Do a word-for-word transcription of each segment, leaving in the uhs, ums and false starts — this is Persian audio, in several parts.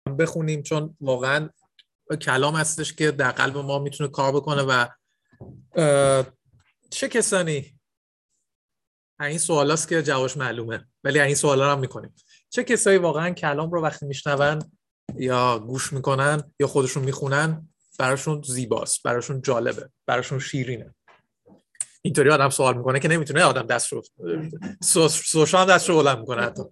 بخونیم، چون واقعا کلام هستش که در قلب ما میتونه کار بکنه. و چه کسانی، این سوال هست که جوابش معلومه ولی این سوال ها هم میکنیم، چه کسایی واقعا کلام رو وقتی میشنون یا گوش میکنن یا خودشون میخونن براشون زیباست، براشون جالبه، براشون شیرینه؟ اینطوری آدم سوال میکنه که نمیتونه آدم دست رو سوشان دست رو بلند میکنه حتی.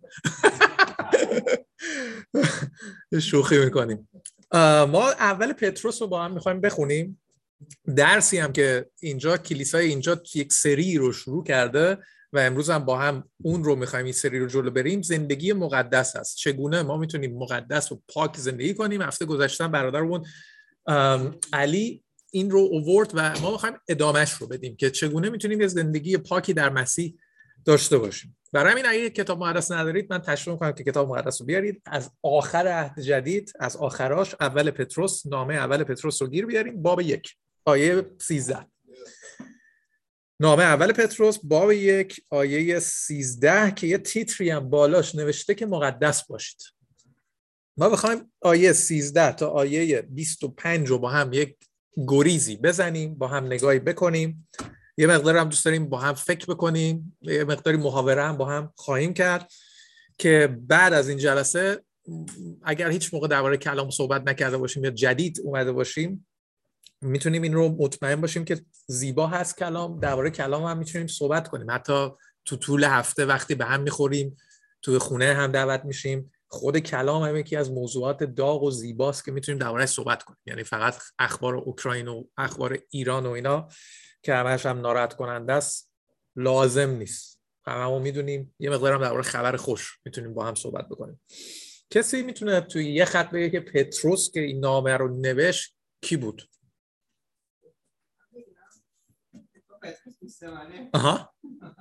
شوخی میکنیم. ما اول پتروس رو با هم میخوایم بخونیم، درسی هم که اینجا کلیسای اینجا یک سری رو شروع کرده و امروز هم با هم اون رو میخوایم این سری رو جلو بریم. زندگی مقدس هست، چگونه ما میتونیم مقدس و پاک زندگی کنیم. هفته گذشته برادرمون علی این رو اوورد و ما میخوایم ادامهش رو بدیم که چگونه میتونیم یه زندگی پاکی در مسیح داشته باشیم. برای همین اگه کتاب مقدس ندارید من تشویق میکنم که کتاب مقدس رو بیارید، از آخر عهد جدید، از آخراش، اول پتروس، نامه اول پتروس رو گیر بیاریم، باب یک آیه سیزده. نامه اول پتروس باب یک آیه سیزده که یه تیتری هم بالاش نوشته که مقدس باشید. ما بخوایم آیه سیزده تا آیه بیست و پنج رو با هم یک گریزی بزنیم، با هم نگاهی بکنیم، یه مقدار هم دوست داریم با هم فکر بکنیم، یه مقداری محاوره هم با هم خواهیم کرد که بعد از این جلسه اگر هیچ موقع درباره کلام صحبت نکرده باشیم یا جدید اومده باشیم میتونیم این رو مطمئن باشیم که زیبا هست کلام. درباره کلام هم میتونیم صحبت کنیم، حتی تو طول هفته وقتی به هم میخوریم، تو خونه هم دعوت میشیم. خود کلام هم یکی از موضوعات داغ و زیباست که میتونیم درباره‌اش صحبت کنیم. یعنی فقط اخبار اوکراین و اخبار ایران و اینا که همش هم ناراحت کننده است لازم نیست. هممون میدونیم یه مقدار هم درباره خبر خوش میتونیم با هم صحبت بکنیم. کسی میتونه توی یه خط بگه که پتروس که این نامه رو نوشت کی بود؟ آها.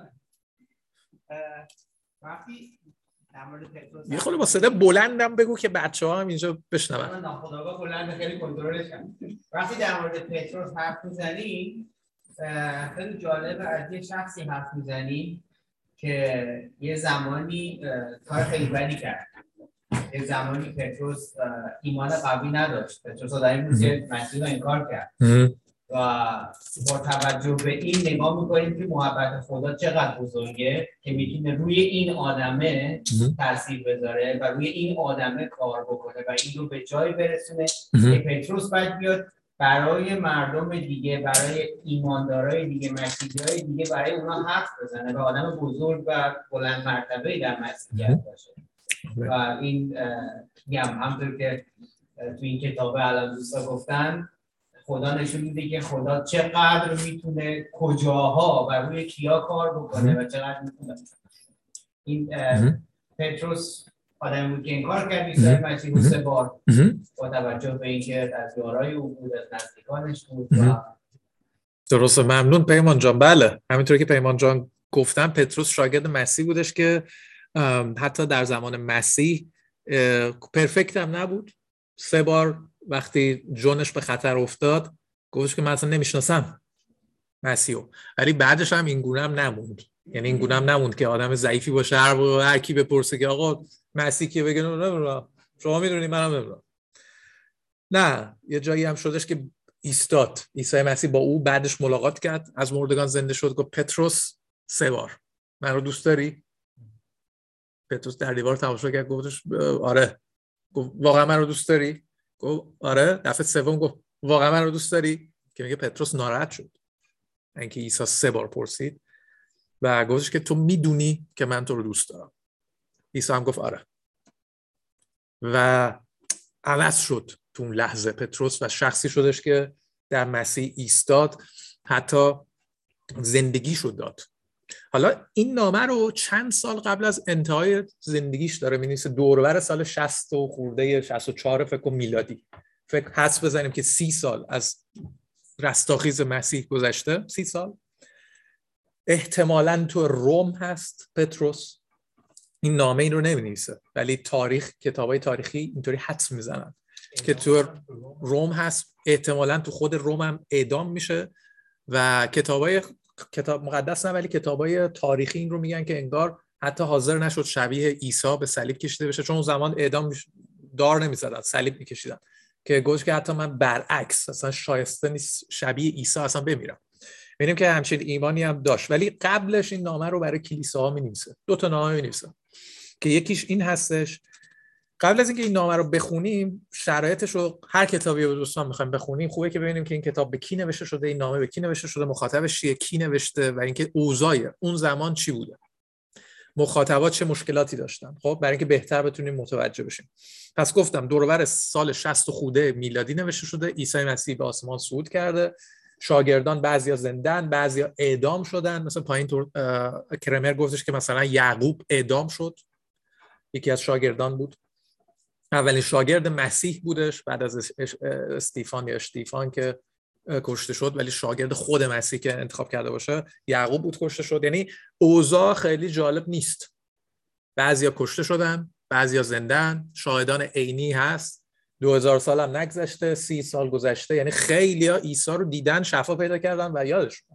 وقتی در مورد پتروس یه خورده با صدا بلندم بگو که بچه‌ها هم اینجا بشنون. من ناخودآگاه بلند خیلی کنترلش کنم. وقتی در مورد پتروس حرف میزنی خیلی جالبه، از یه شخصی حرف میزنی که یه زمانی کار خیلی بدی کرد. یه زمانی پتروس ایمان قوی نداشت. پتروس در این روز مسیح رو انکار کرد. و با توجه به این نگاه میکنیم که محبت خدا چقدر بزرگه که میتونه روی این آدمه تاثیر بذاره و روی این آدمه کار بکنه و این رو به جای برسونه که پتروس باید بیاد برای مردم دیگه، برای ایماندارای دیگه، مسیحیای دیگه، برای اونا حرف بزنه و آدم بزرگ و بلند مرتبه‌ای در مسیحیت باشه. و این هم همونطور که تو این کتاب الان دوستا گفتن، خدا نشون میده که خدا چقدر میتونه کجاها و روی کیا کار بکنه و چقدر میتونه. این پتروس آدمی بود که انکار کرد عیسی مسیح رو سه بار با توجه به اینکه از یارای او بود، از نزدیکانش بود. و درسته، ممنون پیمان جان. بله همینطور که پیمان جان گفتم پتروس شاگرد مسیح بودش که حتی در زمان مسیح پرفکت هم نبود. سه بار وقتی جونش به خطر افتاد گفتش که من اصلا نمیشناسم مسیحو، ولی بعدش هم این گونه هم نموند. یعنی این گونه هم نموند که آدم ضعیفی باشه هر هر کی بپرسه که آقا مسیح که بگه نمیدونم، شما میدونی منم نمیدونم. نه، یه جایی هم شدش که ایستاد. عیسی مسیح با او بعدش ملاقات کرد، از مردگان زنده شد، گفت پتروس سه بار من رو دوست داری؟ پتروس در دیوار تماشا کرد، گفتش آره. گفت واقعا من رو دوست داری؟ گفت آره. دفعه سوم گفت واقعا من رو دوست داری؟ که میگه پتروس ناراحت شد اینکه عیسی سه بار پرسید و گفتش که تو میدونی که من تو رو دوست دارم. عیسی هم گفت آره. و عوض شد تو اون لحظه پتروس و شخصی شدش که در مسیح ایستاد، حتی زندگیشو داد. حالا این نامه رو چند سال قبل از انتهای زندگیش داره می‌نویسه، دور و بر سال شصت و خورده شصت و چهار فکر کنم میلادی. فکر حدس بزنیم که سی سال از رستاخیز مسیح گذشته. سی سال احتمالاً تو روم هست پتروس. این نامه این رو نمی‌نویسه ولی تاریخ، کتابای تاریخی اینطوری حدس میزنن که تو روم هست. احتمالاً تو خود روم هم اعدام میشه و کتابای کتاب مقدس نه ولی کتابای تاریخی این رو میگن که انگار حتی حاضر نشد شبیه عیسی به صلیب کشیده بشه، چون اون زمان اعدام دار نمیزدن، صلیب میکشیدن، که گفت که حتی من برعکس اصلا شایسته نیست شبیه عیسی اصلا بمیرم. می‌بینیم که همچین ایمانی هم داشت. ولی قبلش این نامه رو برای کلیساها می‌نویسه، دو تا نامه می‌نویسه که یکیش این هستش. قبل از اینکه این نامه رو بخونیم شرایطش رو، هر کتابی رو دوستان می‌خوایم بخونیم خوبه که ببینیم که این کتاب به کی نوشته شده، این نامه به کی نوشته شده، مخاطبش کی نوشته و اینکه اوضاع اون زمان چی بوده، مخاطبات چه مشکلاتی داشتن، خب برای اینکه بهتر بتونیم متوجه بشیم. پس گفتم دور و بر سال شصت خورده میلادی نوشته شده. عیسی مسیح به آسمان صعود کرده، شاگردان بعضیا زندن، بعضیا اعدام شدن. مثلا پایین تو کرمر گفتش که مثلا یعقوب اعدام شد، یکی از شاگردان بود، اولین شاگرد مسیح بودش بعد از استیفان یا اشتیفان که کشته شد، ولی شاگرد خود مسیح که انتخاب کرده باشه یعقوب بود کشته شد. یعنی اوضاع خیلی جالب نیست، بعضیا کشته شدن، بعضیا زندن، شاهدان عینی هست، دو هزار سال هم نگذشته، سی سال گذشته، یعنی خیلیا عیسی رو دیدن، شفا پیدا کردن و یادشون.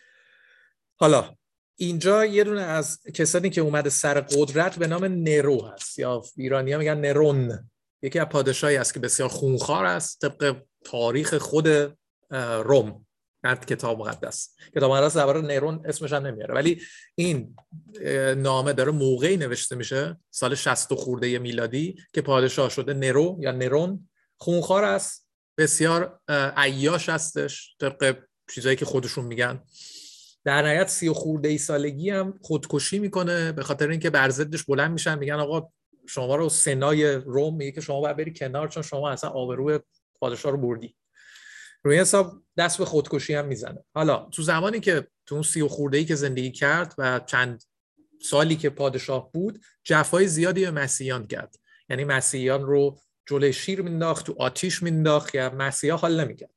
حالا اینجا یه دونه از کسانی که اومده سر قدرت به نام نرو هست، یا ایرانی‌ها میگن نرون، یکی از پادشاهی است که بسیار خونخوار است طبق تاریخ خود روم در کتاب مقدس. کتاب مقدس درباره نرون اسمش هم نمیاره، ولی این نامه داره موقعی نوشته میشه سال شصت خورده میلادی که پادشاه شده نرو یا نرون، خونخوار است، بسیار عیاش هستش طبق چیزایی که خودشون میگن. در نهایت سی خورده ای سالگی هم خودکشی میکنه به خاطر اینکه بر ضدش بلند میشن، میگن آقا شما رو سنای روم میگه که شما باید بری کنار چون شما اصلا آبروی پادشاه رو بردی. روی حساب دست به خودکشی هم میزنه. حالا تو زمانی که تو اون سی خورده ای که زندگی کرد و چند سالی که پادشاه بود، جفای زیادی به مسیحیان کرد. یعنی مسیحیان رو جلوی شیر مینداخت، تو آتیش مینداخت، یا مسیحا حال نمیکرد.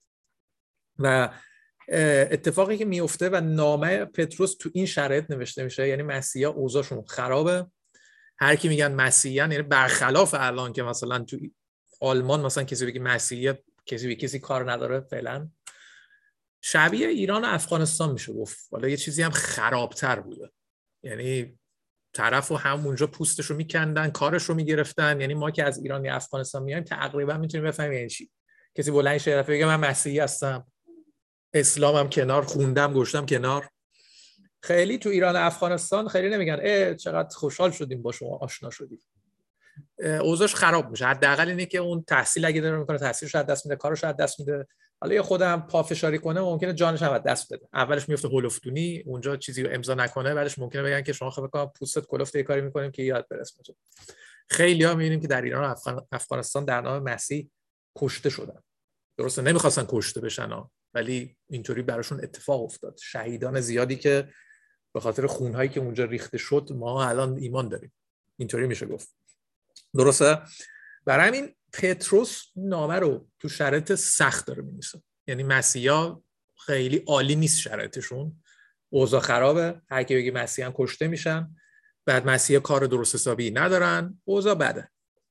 و اتفاقی که میفته و نامه پتروس تو این شرایط نوشته میشه، یعنی مسیحا اوضاعشون خرابه. هر کی میگن مسیحیان، یعنی برخلاف الان که مثلا تو آلمان مثلا کسی بگه مسیحی کسی به کسی کار نداره، فعلا شبیه ایران و افغانستان میشه گفت. حالا یه چیزی هم خرابتر بوده، یعنی طرفو همونجا پوستشو میکندن، کارشو میگرفتن. یعنی ما که از ایران یا افغانستان میایم تقریبا میتونیم بفهمیم یعنی چی. کسی بلند شه بگه من مسیحی هستم، اسلامم کنار، خوندم گشتم کنار. خیلی تو ایران و افغانستان خیلی نمیگن اه چقدر خوشحال شدیم با شما آشنا شدیم. اوضاعش خراب میشه. حداقل اینه که اون تحصیل اگه داره میکنه تحصیلش از دست میده، کارش از دست میده. حالا یه خودم پافشاری کنه ممکنه جانش هم از دست بده. اولش میفته هولفتونی، اونجا چیزی رو امضا نکنه، بعدش ممکنه بگن که شما خب بکنم پوستت کلفت یه کاری میکنیم که یاد برسه تو. خیلی‌ها میبینیم که در ایران و افغان... افغانستان در نام مسیح کشته شدن. درسته نمیخواستن کشته بشن ها، ولی اینطوری براشون اتفاق افتاد. شهیدان زیادی که به خاطر خونهایی که اونجا ریخته شد ما الان ایمان داریم. اینطوری میشه گفت. درسته؟ برای همین پتروس نامه رو تو شرایط سخت داره می‌نویسه. یعنی مسیحا خیلی عالی نیست شرایطشون، اوضاع خرابه، هر کی بگه مسیحا کشته میشن، بعد مسیحا کار درست حسابی ندارن، اوضاع بده.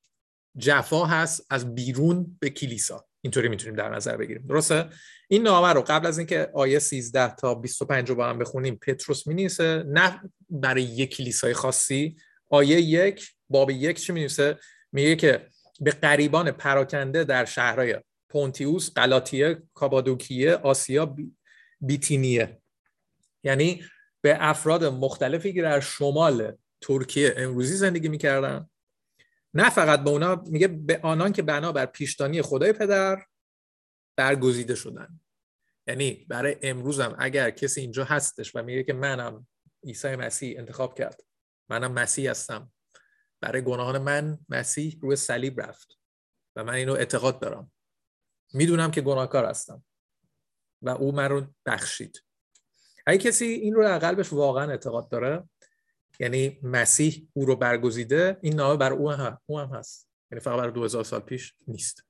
جفا هست از بیرون به کلیسا. اینطوری میتونیم در نظر بگیریم. درسته؟ این نامه رو قبل از اینکه آیه سیزده تا بیست و پنج رو با هم بخونیم پتروس می‌نویسه، نه برای یک کلیسای خاصی. آیه یک باب یک چی می‌نویسه؟ میگه که به غریبان پراکنده در شهرهای پونتیوس، غلاطیه، کاپادوکیه، آسیا، بیتینیه، یعنی به افراد مختلفی که در شمال ترکیه امروزی زندگی می‌کردن، نه فقط به اونا، میگه به آنان که بنابر پیشدانی خدای پدر برگزیده شدن. یعنی برای امروزم اگر کسی اینجا هستش و میگه که منم عیسی مسیح انتخاب کرد، منم مسیح هستم، برای گناهان من مسیح روی صلیب رفت و من اینو اعتقاد دارم، میدونم که گناهکار هستم و او من رو بخشید. اگه کسی این رو در قلبش واقعا اعتقاد داره، یعنی مسیح او رو برگزیده، این نامه بر او هم, او هم هست، یعنی فقط برای دو هزار سال پیش نیست.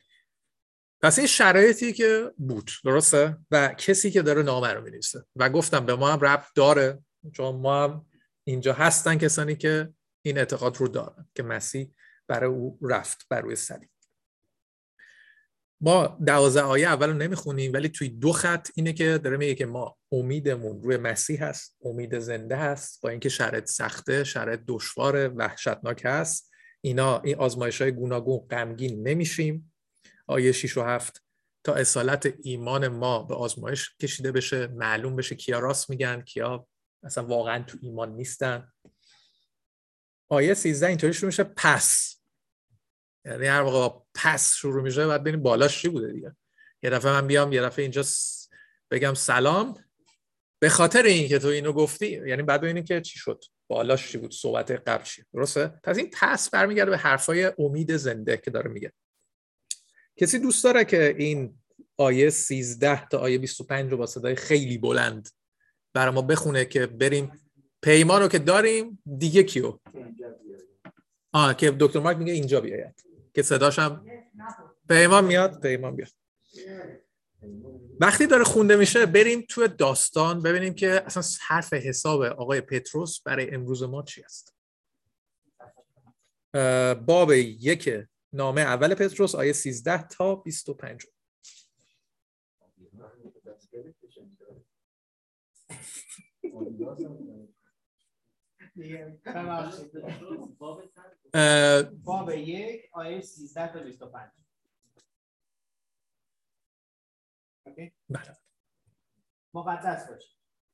پس این شرایطی که بود، درسته؟ و کسی که داره نامه رو می‌نویسه و گفتم به ما هم ربط داره، چون ما هم اینجا هستن کسانی که این اعتقاد رو دارن که مسیح برای او رفت بر روی صلیب. ما دوازده آیه اول رو نمیخونیم، ولی توی دو خط اینه که داره میگه که ما امیدمون روی مسیح هست، امید زنده هست، با اینکه شرایط سخته، شرایط دشوار، وحشتناک هست، اینا این آزمایش‌های گوناگون غمگین نمیشیم. آیه شش و هفت تا اصالت ایمان ما به آزمایش کشیده بشه، معلوم بشه کیا راست میگن کیا مثلا واقعا تو ایمان نیستن. آیه سیزده اینطوری شروع میشه پس، یعنی هر موقع پس شروع میشه باید ببینیم بالاش چی بوده دیگه. یه دفعه من بیام یه دفعه اینجا بگم سلام به خاطر این که تو اینو گفتی، یعنی بعد ببینیم که چی شد، بالاش چی بود، صحبت قبل چی. درسته؟ پس این پس برمیگرده به حرفای امید زنده که داره میگه. کسی دوست داره که این آیه سیزده تا آیه بیست و پنج رو با صدای خیلی بلند برای ما بخونه که بریم پیمان رو که داریم دیگه کیو؟ آه که دکتر مارک میگه اینجا بیاید که صداشم پیمان میاد. پیمان بیاد. وقتی داره خونده میشه بریم توی داستان ببینیم که اصلا حرف حساب آقای پتروس برای امروز ما چی است. باب یک نامه اول پتروس آیه سیزده تا بیست و پنج. باب یک آیه سیزده تا بیست و پنج. بله. مقدس باشید.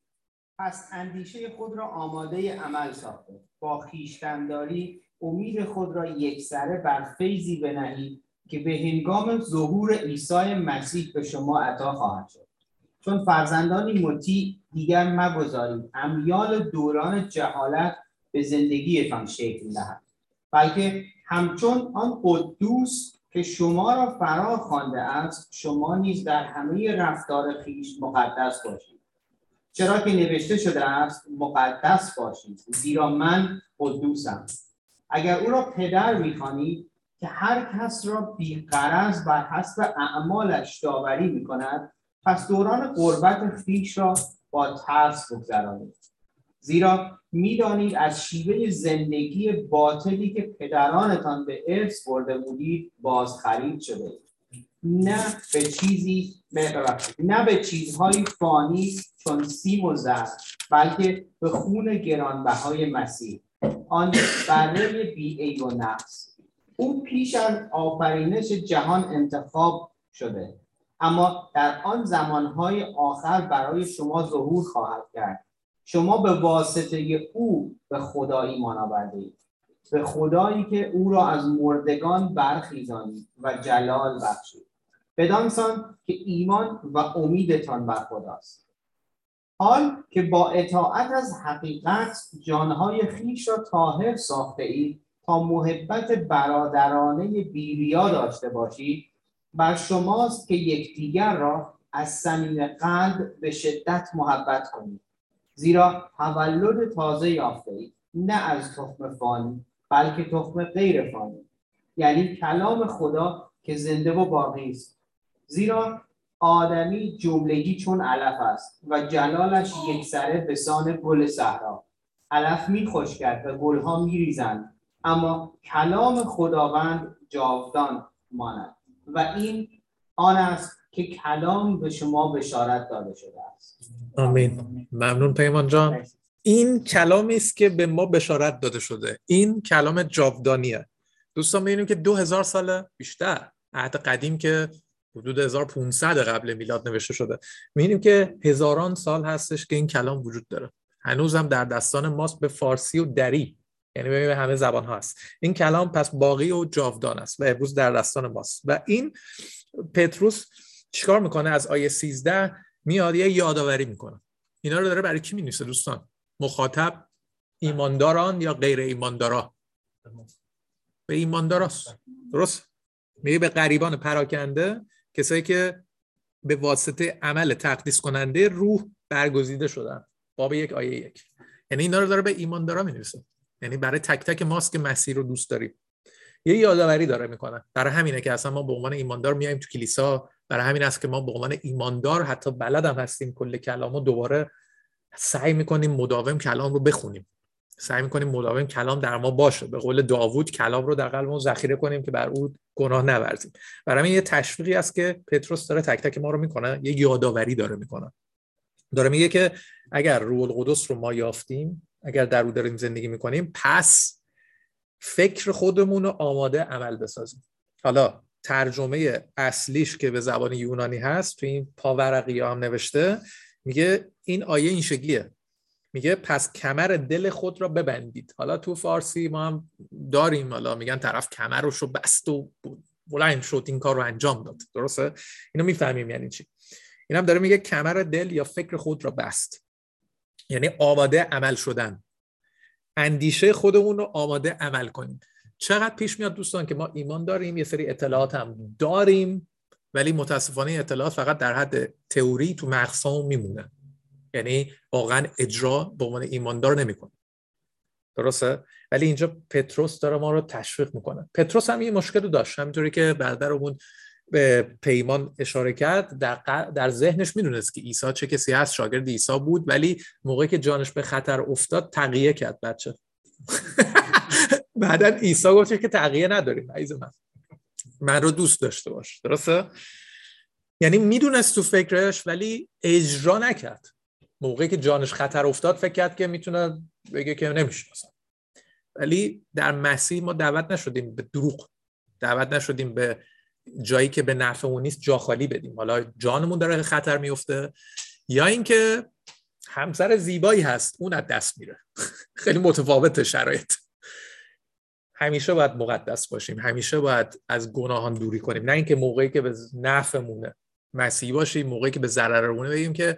پس اندیشه خود را آماده عمل ساخته، با خویشتن‌داری امید خود را یکسره بر فیضی بنهید که به هنگام ظهور عیسی مسیح به شما عطا خواهد شد. چون فرزندانی مطیع دیگر مگذارید امیال دوران جهالت به زندگیتان شکل دهد، بلکه همچون آن قدوس که شما را فرا خوانده است شما نیز در همه رفتار خویش مقدس باشید، چرا که نوشته شده است مقدس باشید زیرا من قدوسم. اگر او را پدر می‌خوانید که هر کس را بی‌غرض بر حسب اعمالش داوری می‌کند، پس دوران غربت خویش را با ترس بگذرانید، زیرا می‌دانید از شیوه زندگی باطلی که پدرانتان به ارث برده بودید باز خرید شده، نه به چیزی نه به چیزهای فانی چون سیم و زر، بلکه به خون گرانبهای مسیح، آن بره بی‌عیب و نقص. او پیش از آفرینش جهان انتخاب شده، اما در آن زمانهای آخر برای شما ظهور خواهد کرد. شما به واسطه او به خدا ایمان آوردید، به خدایی که او را از مردگان برخیزانید و جلال بخشید، بدانسان که ایمان و امیدتان بر خداست. حال که با اطاعت از حقیقت جانهای خویش را طاهر ساخته اید تا محبت برادرانه بی‌ریا داشته باشید، بر شماست که یکدیگر را از صمیم قلب به شدت محبت کنید، زیرا تولد تازه یافته اید، نه از تخم فانی بلکه تخم غیر فانی، یعنی کلام خدا که زنده و باقی است. زیرا آدمی جملگی چون علف است و جلالش یکسره به سان گل صحرا. علف می خشکد و گلها می ریزند، اما کلام خداوند جاودان ماند. و این آن است که کلام به شما بشارت داده شده است. آمین. ممنون پیمان جان. این کلامی است که به ما بشارت داده شده. این کلام جاودانیه. دوستان می‌بینیم که دو هزار سال بیشتر، عهد قدیم که حدود هزار و پانصد قبل میلاد نوشته شده، می‌بینیم که هزاران سال هستش که این کلام وجود داره. هنوز هم در دستان ماست به فارسی و دری، یعنی به همه زبان ها است. این کلام پس باقی و جاودان است و امروز در دستان ماست. و این پتروس چیکار میکنه؟ از آیه سیزده میاد یه یادآوری میکنه. اینا رو داره برای کی مینویسه دوستان؟ مخاطب ایمانداران یا غیر ایماندارا؟ به ایمانداراست. درست؟ میگه به غریبان پراکنده، کسایی که به واسطه عمل تقدیس کننده روح برگزیده شدن. باب یک آیه یک. یعنی اینا رو داره به ایماندارا مینویسه. یعنی برای تک تک ماست که مسیح رو دوست داریم. یه یادآوری داره میکنه. برای همینه که اصلا ما به عنوان ایماندار میایم تو کلیسا. برای همین است که ما به عنوان ایماندار حتی بلد هم هستیم کل کلامو دوباره سعی میکنیم مداوم کلام رو بخونیم. سعی میکنیم مداوم کلام در ما باشه. به قول داوود کلام رو در قلبمون ذخیره کنیم که بر او گناه نورزیم. برای همین یه تشویقی است که پتروس داره تک تک ما رو میکنه. یه یادآوری داره میکنه. داره میگه که اگر روح القدس رو ما یافتیم، اگر در او داریم زندگی میکنیم، پس فکر خودمون رو آماده عمل بسازیم. حالا ترجمه اصلیش که به زبان یونانی هست تو این پاورقی هم نوشته، میگه این آیه این شکلیه، میگه پس کمر دل خود را ببندید. حالا تو فارسی ما هم داریم، حالا میگن طرف کمرش رو بست و بلند شد این کار رو انجام داد، درسته؟ اینو میفهمیم یعنی چی. این هم داره میگه کمر دل یا فکر خود را بست، یعنی آماده عمل شدن، اندیشه خودمون رو آماده عمل کنیم. چقدر پیش میاد دوستان که ما ایمان داریم، یه سری اطلاعات هم داریم، ولی متاسفانه اطلاعات فقط در حد تئوری تو مغزمون میمونه، یعنی واقعا اجرا به عنوان ایماندار نمیکنه، درسته؟ ولی اینجا پتروس داره ما رو تشویق میکنه. پتروس هم این مشکل رو داشت، همینطوری که برادرمون به پیمان اشاره کرد، در, در ذهنش میدونست که عیسی چه کسی هست، شاگرد عیسی بود، ولی موقعی که جانش به خطر افتاد تقیه کرد بچه. بعدن عیسی گفت که تقیه نداریم عزیز من، من رو دوست داشته باش، درسته؟ یعنی میدونست تو فکرش ولی اجرا نکرد. موقعی که جانش خطر افتاد فکر کرد که میتونه بگه که نمیشه مثلا. ولی در مسیح ما دعوت نشدیم به دروغ، دعوت نشدیم به جایی که به نفعمون نیست جا خالی بدیم. حالا جانمون داره خطر میفته یا اینکه همسر زیبایی هست اون از دست میره. خیلی متفاوته شرایط. همیشه باید مقدس باشیم، همیشه باید از گناهان دوری کنیم، نه اینکه موقعی که به نفعمونه مسیحی باشیم، موقعی که به ضررمونه بگیم که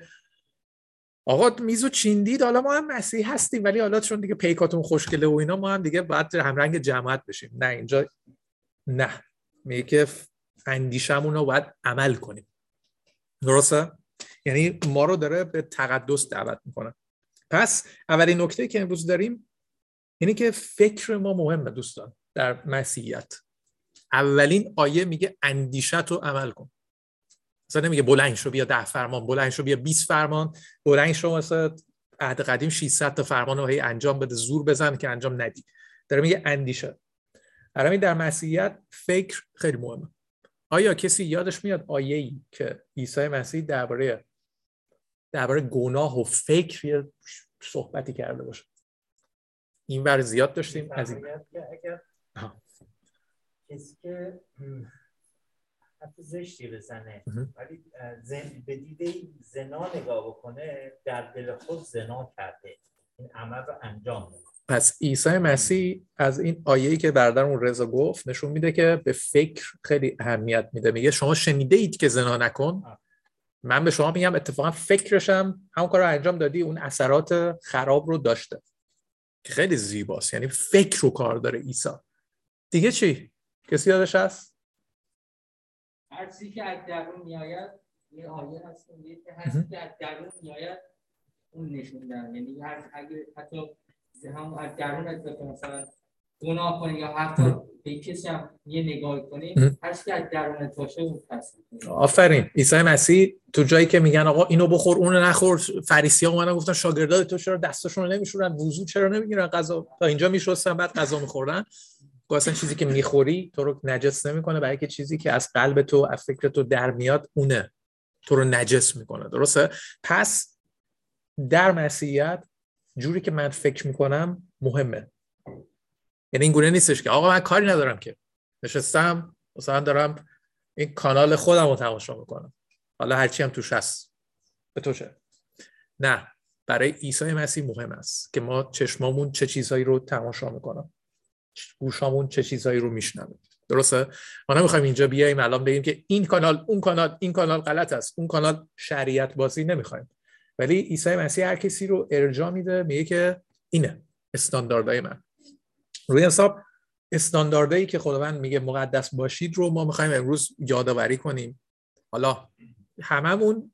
آقا میزو چیندید، حالا ما هم مسیحی هستیم ولی حالا چون دیگه پیکاتون خوشگله و اینا ما هم دیگه باید همرنگ جماعت بشیم. نه، اینجا نه، میگه که اندیشمون رو باید عمل کنیم، درسته؟ یعنی ما رو داره به تقدس دعوت میکنه. پس اولین نکته که امروز داریم اینه که فکر ما مهمه دوستان در مسیحیت. اولین آیه میگه اندیشت رو عمل کن. مثلا نمیگه بلند شو بیا ده فرمان، بلند شو بیا بیست فرمان، بلند شو مثلا عهد قدیم ششصد تا فرمان رو هی انجام بده، زور بزن که انجام ندی. داره میگه اندیشه. همین در مسیحیت فکر خیلی مهمه. آیا کسی یادش میاد آیه‌ای که عیسی مسیح درباره درباره گناه و فکر یه صحبتی کرده باشه؟ این بر زیاد داشتیم از این. اگر کسی که حتی زشتی بزنه ولی به دیده زنا نگاه بکنه، در دل خود زنا کرده، این عمل رو انجام میده. پس عیسی مسیح از این آیه‌ای که برادرمون رضا گفت نشون میده که به فکر خیلی اهمیت میده. میگه شما شنیده اید که زنا نکن، من به شما میگم اتفاقا فکرشم همون کار رو انجام دادی، اون اثرات خراب رو داشته، که خیلی زیباست. یعنی فکر رو کار داره عیسی. دیگه چی؟ کسی یادش هست؟ هر چیزی که از درون میآید، یه آیه هست میگه که هر چیزی که از درون میآید اون نشون داره. یعنی هر اگه حتی هم از درونت مثلا گناه کنی یا حتی به کسی هم یه نگاه کنی، هر چیزی که از درونت باشه اون تصدیق کنی. آفرین. عیسی مسیح تو جایی که میگن آقا اینو بخور اونو نخور، فریسی‌ها اومدن گفتن شاگردای تو چرا دستاشون رو نمیشورن، وضو چرا نمیگیرن، غذا تا اینجا میشستن بعد غذا میخوردن. اصلا چیزی که میخوری تو رو نجس نمیکنه، برای که چیزی که از قلب تو از فکر تو در میاد اونه تو رو نجس میکنه، درسته؟ پس در مسیحیت جوری که من فکر میکنم مهمه. یعنی این گونه نیستش که آقا من کاری ندارم که نشستم مثلا دارم این کانال خودم رو تماشا میکنم، حالا هرچی هم توش هست به تو چه. نه، برای عیسی مسیح مهم است که ما چشمامون چه چیزهایی رو تماشا میکنم، گوشامون چه چیزهایی رو میشنوه، درسته؟ ما نمیخوایم اینجا بیاییم الان بگیم که این کانال اون کانال این کانال غلط است، اون کانال شریعت بازی نمیخوایم. ولی عیسی مسیح هر کسی رو ارجاع میده، میگه که اینه استانداردهای من. روی حساب استانداردهایی که خداوند میگه مقدس باشید رو ما میخوایم امروز یادآوری کنیم. حالا هممون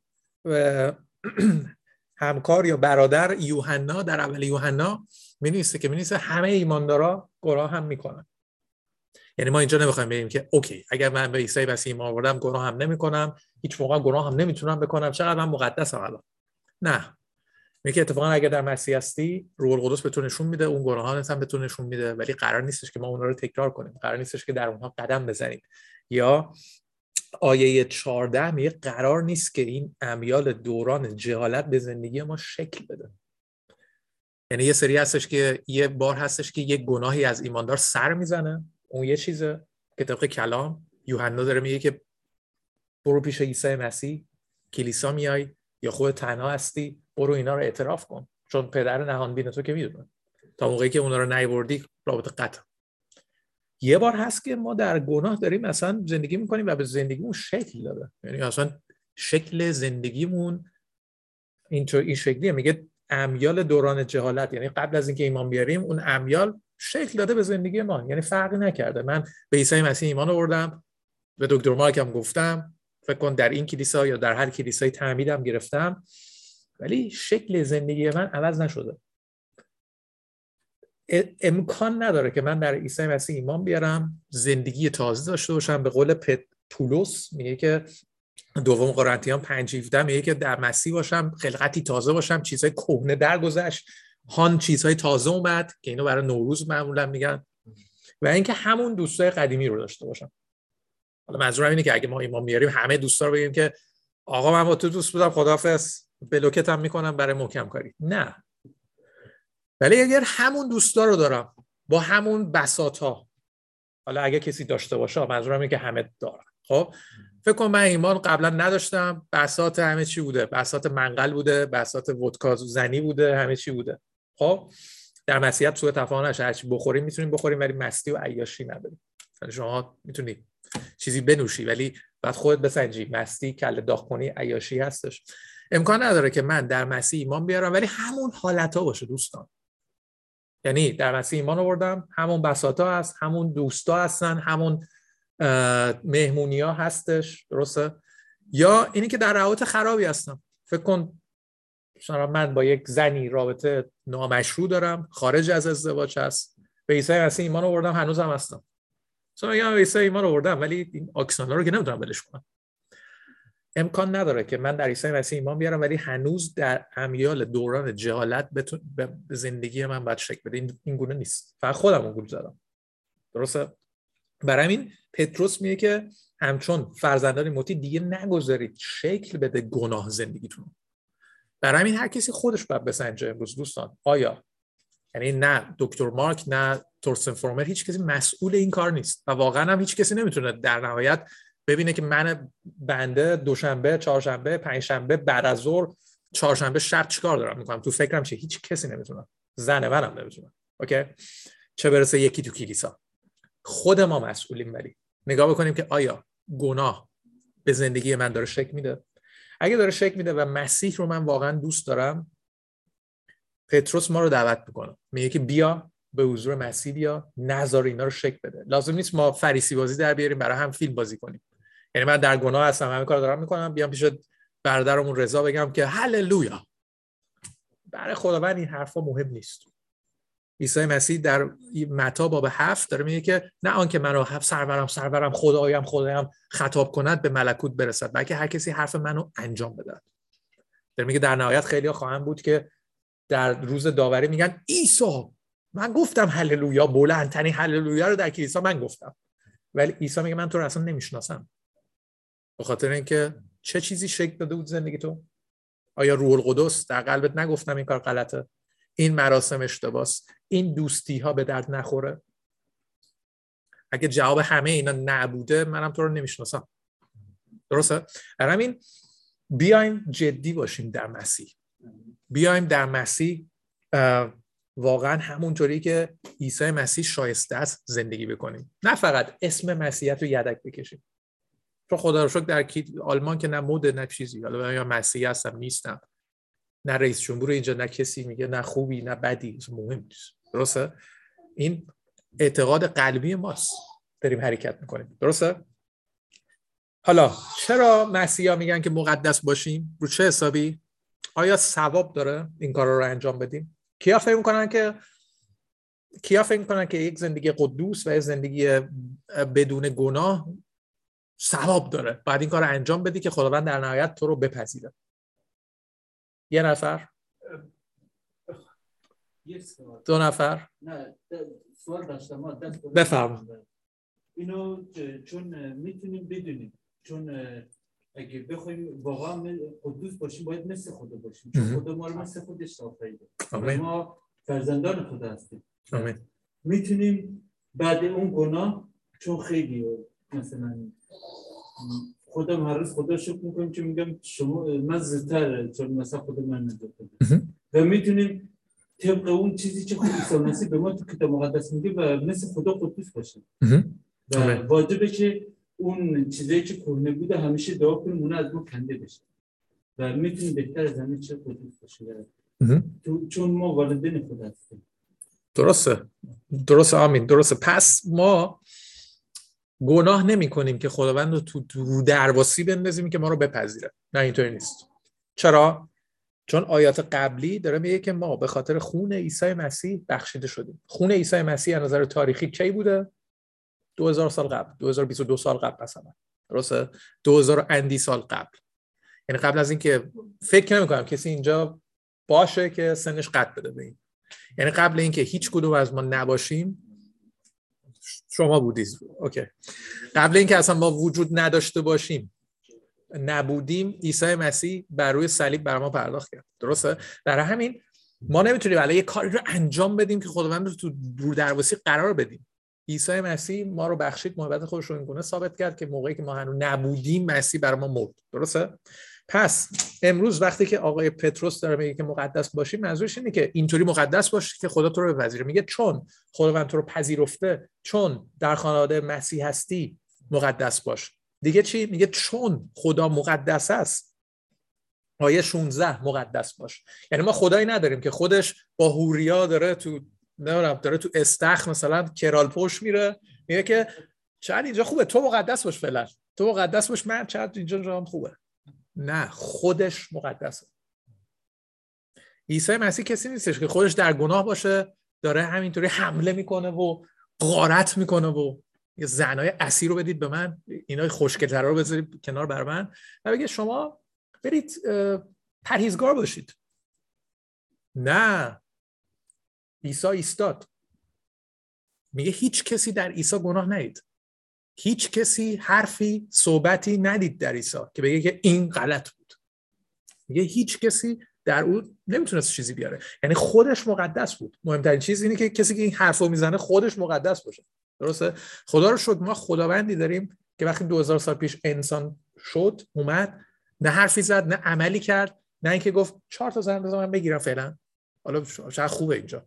همکار یا برادر یوحنا در اول یوحنا می‌نویسه که می‌نویسه همه ایماندارا گناه هم میکنن. یعنی ما اینجا نمیخوایم بگیم که اوکی اگر من به عیسی مسیح ایمان آوردم گناه هم نمیکنم، هیچ موقع گناه هم نمیتونم بکنم، چقدر من مقدسم الان. نه، میگه اتفاقا اگر در مسیح هستی روح القدس به تو نشون میده، اون گناهانت هم به تو نشون میده، ولی قرار نیستش که ما اونها رو تکرار کنیم، قرار نیستش که در اونها قدم بزنیم. یا آیه چهارده میگه قرار نیست که این امیال دوران جهالت به زندگی ما شکل بده. یعنی یه سری هستش که یه بار هستش که یه گناهی از ایماندار سر میزنه، اون یه چیزه که طبق کلام یوحنا داره میگه که برو پیش عیسی مسیح، کلیسا میای یا خود تنها هستی، برو اینا رو اعتراف کن، چون پدر نهان بین تو که میدونه، تا موقعی که اونا رو نیاوردی رابطه قطع. یه بار هست که ما در گناه داریم مثلا زندگی میکنیم و به زندگیمون شکل داده، یعنی اصلا شکل زندگیمون اینطور این شکلیه. میگه امیال دوران جهالت، یعنی قبل از اینکه ایمان بیاریم اون امیال شکل داده به زندگی ما، یعنی فرقی نکرده. من به عیسی مسیح ایمان آوردم، به دکتر مارک هم گفتم، فکر کن در این کلیسا یا در هر کلیسای تعمیدم گرفتم، ولی شکل زندگی من عوض نشده. امکان نداره که من در عیسی مسیح ایمان بیارم، زندگی تازه داشته باشم. به قول پولس میگه که دوم قرنتیان پنج هفده میگه که در مسیح باشم، خلقتی تازه باشم، چیزهای کهنه درگذشت، هان چیزهای تازه اومد، که اینو برای نوروز معمولا میگن، و اینکه همون دوستای قدیمی رو داشته باشم. حالا منظورم اینه که اگه ما ایمان میاریم همه دوستا رو بگیم که آقا من با تو دوست بودم، خداحافظ، بلوکت هم میکنم برای محکم کاری. نه، ولی اگر همون دوستا رو دارم با همون بساطا، حالا اگه کسی داشته باشه، منظورم اینه که همه دارن. خب فکر کن من ایمان قبلا نداشتم، بساط همه چی بوده، بساط منقل بوده، بساط ودکا زنی بوده، همه چی بوده. خب در مسیحیت سوء تفاهم نشه، هر چی بخوریم میتونیم بخوریم ولی مستی و عیاشی نداریم. یعنی شما میتونی چیزی بنوشی ولی بعد خودت بسنجی، مستی کله داغ کنی عیاشی هستش. امکان نداره که من در مسیح ایمان بیارم ولی همون حالت‌ها باشه دوستان. یعنی در مسیح ایمان آوردم، همون بساطا هست، همون دوستا هستن، همون مهمونیا هستش، درسته؟ یا اینی که در روابط خرابی هستم. فکر کن مثلا من با یک زنی رابطه نامشروع دارم، خارج از ازدواج هست، به عیسی مسیح ایمان آوردم، هنوزم هستم. مثلا میگم به عیسی ایمان آوردم ولی این آکسیونا رو که نمیتونم ولش کنم. امکان نداره که من در عیسی مسیح ایمان بیارم ولی هنوز در امیال دوران جهالت به زندگی من باید شکل بده. این, این گونه نیست، فقط خودم اون گول زدم، درسته؟ برای همین پتروس میگه که همچون فرزندان موتی دیگه نگذارید شکل بده گناه زندگیتون. برای همین هر کسی خودش باید بسنجه امروز دوستان، آیا یعنی نه دکتر مارک نه تورستن فرمر، هیچ کسی مسئول این کار نیست و واقعا هم هیچ کسی نمیتونه در نهایت ببینه که من بنده دوشنبه، چهارشنبه، پنجشنبه بعد از ظهر، چهارشنبه شب چیکار دارم میکنم، تو فکرم چیه. هیچ کسی نمیتونه، زن منم نمیتونه. اوکی، چه برسه یکی تو کلیسا. خود ما مسئولیم. ولی نگاه بکنیم که آیا گناه به زندگی من داره شکل میده. اگه داره شکل میده و مسیح رو من واقعا دوست دارم، پتروس ما رو دعوت میکنه، میگه که بیا به حضور مسیح، بیا نذار اینا رو شکل بده. لازم نیست ما فریسی بازی در بیاریم برای هم فیلم بازی کنیم. یعنی من در گناه هستم، همین کارو دارم میکنم، بیام پیش برادرمون رضا بگم که هللویا. برای خداوند این حرفا مهم نیست. عیسی مسیح در متی باب هفت داره میگه که نه آنکه منو سرورم سرورم خدایم خدایم خطاب کند به ملکوت برسد، بلکه هر کسی حرف منو انجام بده. داره میگه در نهایت خیلی‌ها خواهند بود که در روز داوری میگن عیسی من گفتم هللویا، بلندترین هللویا رو در کلیسا من گفتم، ولی عیسی میگه من تو رو اصلا نمیشناسم. به خاطر اینکه چه چیزی شکل داده بود زندگی تو؟ آیا روح القدس در قلبت نگفتم این کار غلطه، این مراسم اشتباس، این دوستی ها به درد نخوره؟ اگه جواب همه اینا نبوده منم تو رو نمیشناسم، درسته؟ برای همین بیایم جدی باشیم در مسیح، بیایم در مسیح واقعا همونطوری که عیسی مسیح شایسته است زندگی بکنیم، نه فقط اسم مسیحیت رو یدک بکشیم. چون خدا رو شکر در آلمان که نه مده نه چیزی، حالا یا مسیحی هستم نیستم، نه رئیس جمهور اینجا، نه کسی میگه نه خوبی نه بدی، مهم نیست، درسته؟ این اعتقاد قلبی ماست، داریم حرکت میکنیم، درسته؟ حالا چرا مسیحا میگن که مقدس باشیم؟ رو چه حسابی؟ آیا ثواب داره این کارا رو انجام بدیم؟ کیا فکر میکنن که کیا فکر میکنن که یک زندگی قدوس و یک زندگی بدون گناه ثواب داره؟ بعد این کار رو انجام بدی که خداوند در نهایت تو رو بپذیره. یه نفر؟ دو نفر؟ نه سوال داشتم. ما بفرمایید. اینو چون میتونیم بدونیم، چون اگه بخوایم واقعا قدوس باشیم باید مثل خدا باشیم، چون خدا ما رو مثل خودش آفریده. ما فرزندان خدا هستیم. آمین. میتونیم بعد اون گناه، چون خیلی مثلا خودم هر روز خدا شکر میکنم که میگم شما من زودتر، چون مثلا خدا من نداده و میتونیم طبق اون چیزی که خود عیسی مسیح به ما تو کتاب مقدس میگه و مثل خدا قدوس باشیم و واجبه که اون چیزایی که کهنه بوده همیشه دعا کنیم اون از ما کنده بشه و میتونیم بهتر از همه چه قدوس باشیم چون ما والدین خدا هستیم. درسته درسته آمین درسته. پس ما گناه نمی کنیم که خداوند رو تو رو درواسی بندازیم که ما رو بپذیره. نه اینطوری نیست. چرا؟ چون آیات قبلی داره میگه که ما به خاطر خون عیسی مسیح بخشیده شدیم. خون عیسی مسیح از نظر تاریخی کی بوده؟ دو هزار سال قبل، دو هزار و بیست و دو سال قبل مثلا. درسته؟ دو هزار اندی سال قبل. یعنی قبل از اینکه فکر نمی‌کنم کسی اینجا باشه که سنش قد بده به این. یعنی قبل اینکه هیچ کدوم از ما نباشیم، شما بودید. اوکی. قبل اینکه اصلا ما وجود نداشته باشیم، نبودیم، عیسی مسیح بر روی صلیب بر ما پرداخت کرد. درسته؟ برای همین ما نمیتونیم الان یه کاری رو انجام بدیم که خداوند رو تو دور درواسی قرار بدیم. عیسی مسیح ما رو بخشید، محبت خودش رو اینگونه ثابت کرد که موقعی که ما هنوز نبودیم مسیح بر ما مرد. درسته؟ پس امروز وقتی که آقای پتروس داره میگه که مقدس باشی، منظورش اینه که اینطوری مقدس باشی که خدا تو رو بپذیره. میگه چون خداوند تو رو پذیرفته، چون در خانواده مسیح هستی، مقدس باش. دیگه چی؟ میگه چون خدا مقدس است، آیه شانزده، مقدس باش. یعنی ما خدایی نداریم که خودش با حوریا داره تو نمیدونم داره تو استخر مثلا کرال پشت میره، میگه که چقدر اینجا خوبه، تو مقدس باش، فعلا تو مقدس باش، من چقدر اینجا جام خوبه. نه، خودش مقدسه. عیسی مسیح کسی نیستش که خودش در گناه باشه داره همینطوری حمله میکنه و غارت میکنه و یه زنای اسیر رو بدید به من، اینای خوشگل‌ترا رو بذارید کنار بر من و بگه شما برید پرهیزگار باشید. نه، عیسی ایستاد، میگه هیچ کسی در عیسی گناه ندید. هیچ کسی حرفی صحبتی ندید در عیسی که بگه که این غلط بود. میگه هیچ کسی در اون نمیتونست چیزی بیاره. یعنی خودش مقدس بود. مهمترین چیز اینه که کسی که این حرفو میزنه خودش مقدس باشه. درسته؟ خدا رو شکر ما خداوندی داریم که وقتی دو هزار سال پیش انسان شد، اومد، نه حرفی زد، نه عملی کرد، نه اینکه گفت چهار تا زن بزن من بگیرم فعلا. حالا شاید خوبه اینجا.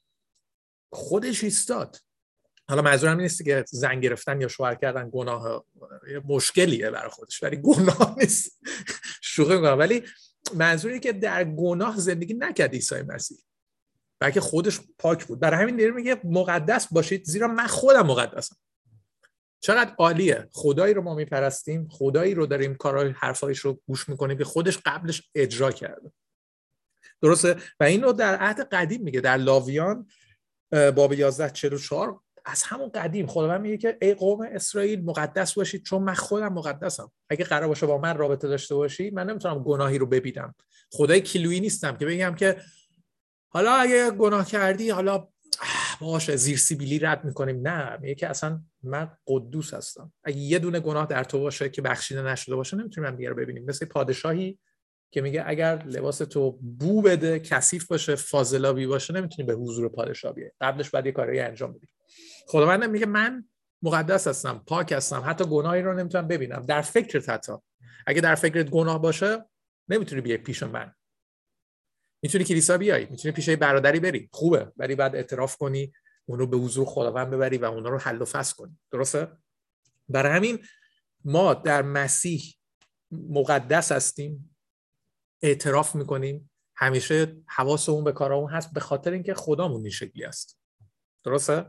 خودش ایستاد. حالا منظورم این نیست که زن گرفتن یا شوهر کردن گناه مشکلیه برای خودش، ولی گناه نیست. شوخی می‌کنم، ولی منظوری که در گناه زندگی نکرد عیسی مسیح، بلکه خودش پاک بود. برای همین دیگه میگه مقدس باشید زیرا من خودم مقدسم. چقدر عالیه. خدایی رو ما میپرستیم، خدایی رو داریم کارهای حرفایش رو گوش میکنیم که خودش قبلش اجرا کرده. درسته؟ و اینو در عهد قدیم میگه، در لاویان باب یازده چهل و چهار، از همون قدیم خداوند میگه که ای قوم اسرائیل مقدس باشید چون من خودم مقدسم. اگه قرار باشه با من رابطه داشته باشی، من نمیتونم گناهی رو ببینم. خدای کیلویی نیستم که بگم که حالا اگه گناه کردی حالا باشه زیر سیبیلی رد میکنیم. نه، میگه که اصلا من قدوس هستم. اگه یه دونه گناه در تو باشه که بخشیده نشده باشه، نمیتونیم هم دیگه رو ببینیم. مثل پادشاهی که میگه اگر لباس تو بو بده، کثیف باشه، فاضلابی باشه، نمیتونی به حضور پادشاه بیای. قبلش باید یه کاری انجام بدی. خداوند میگه من مقدس هستم، پاک هستم، حتی گناهی رو نمیتونم ببینم. در فکرت حتی اگه در فکرت گناه باشه، نمیتونی بیای پیش من. میتونی کلیسا بیای، میتونی پیش برادری بری، خوبه، ولی بعد اعتراف کنی، اون رو به حضور خداوند ببری و اونا رو حل و فصل کنی. درسته؟ برای همین ما در مسیح مقدس هستیم، اعتراف میکنیم، همیشه حواسمون به کارامون هست، به خاطر اینکه خدامون این شکلی است. درسته؟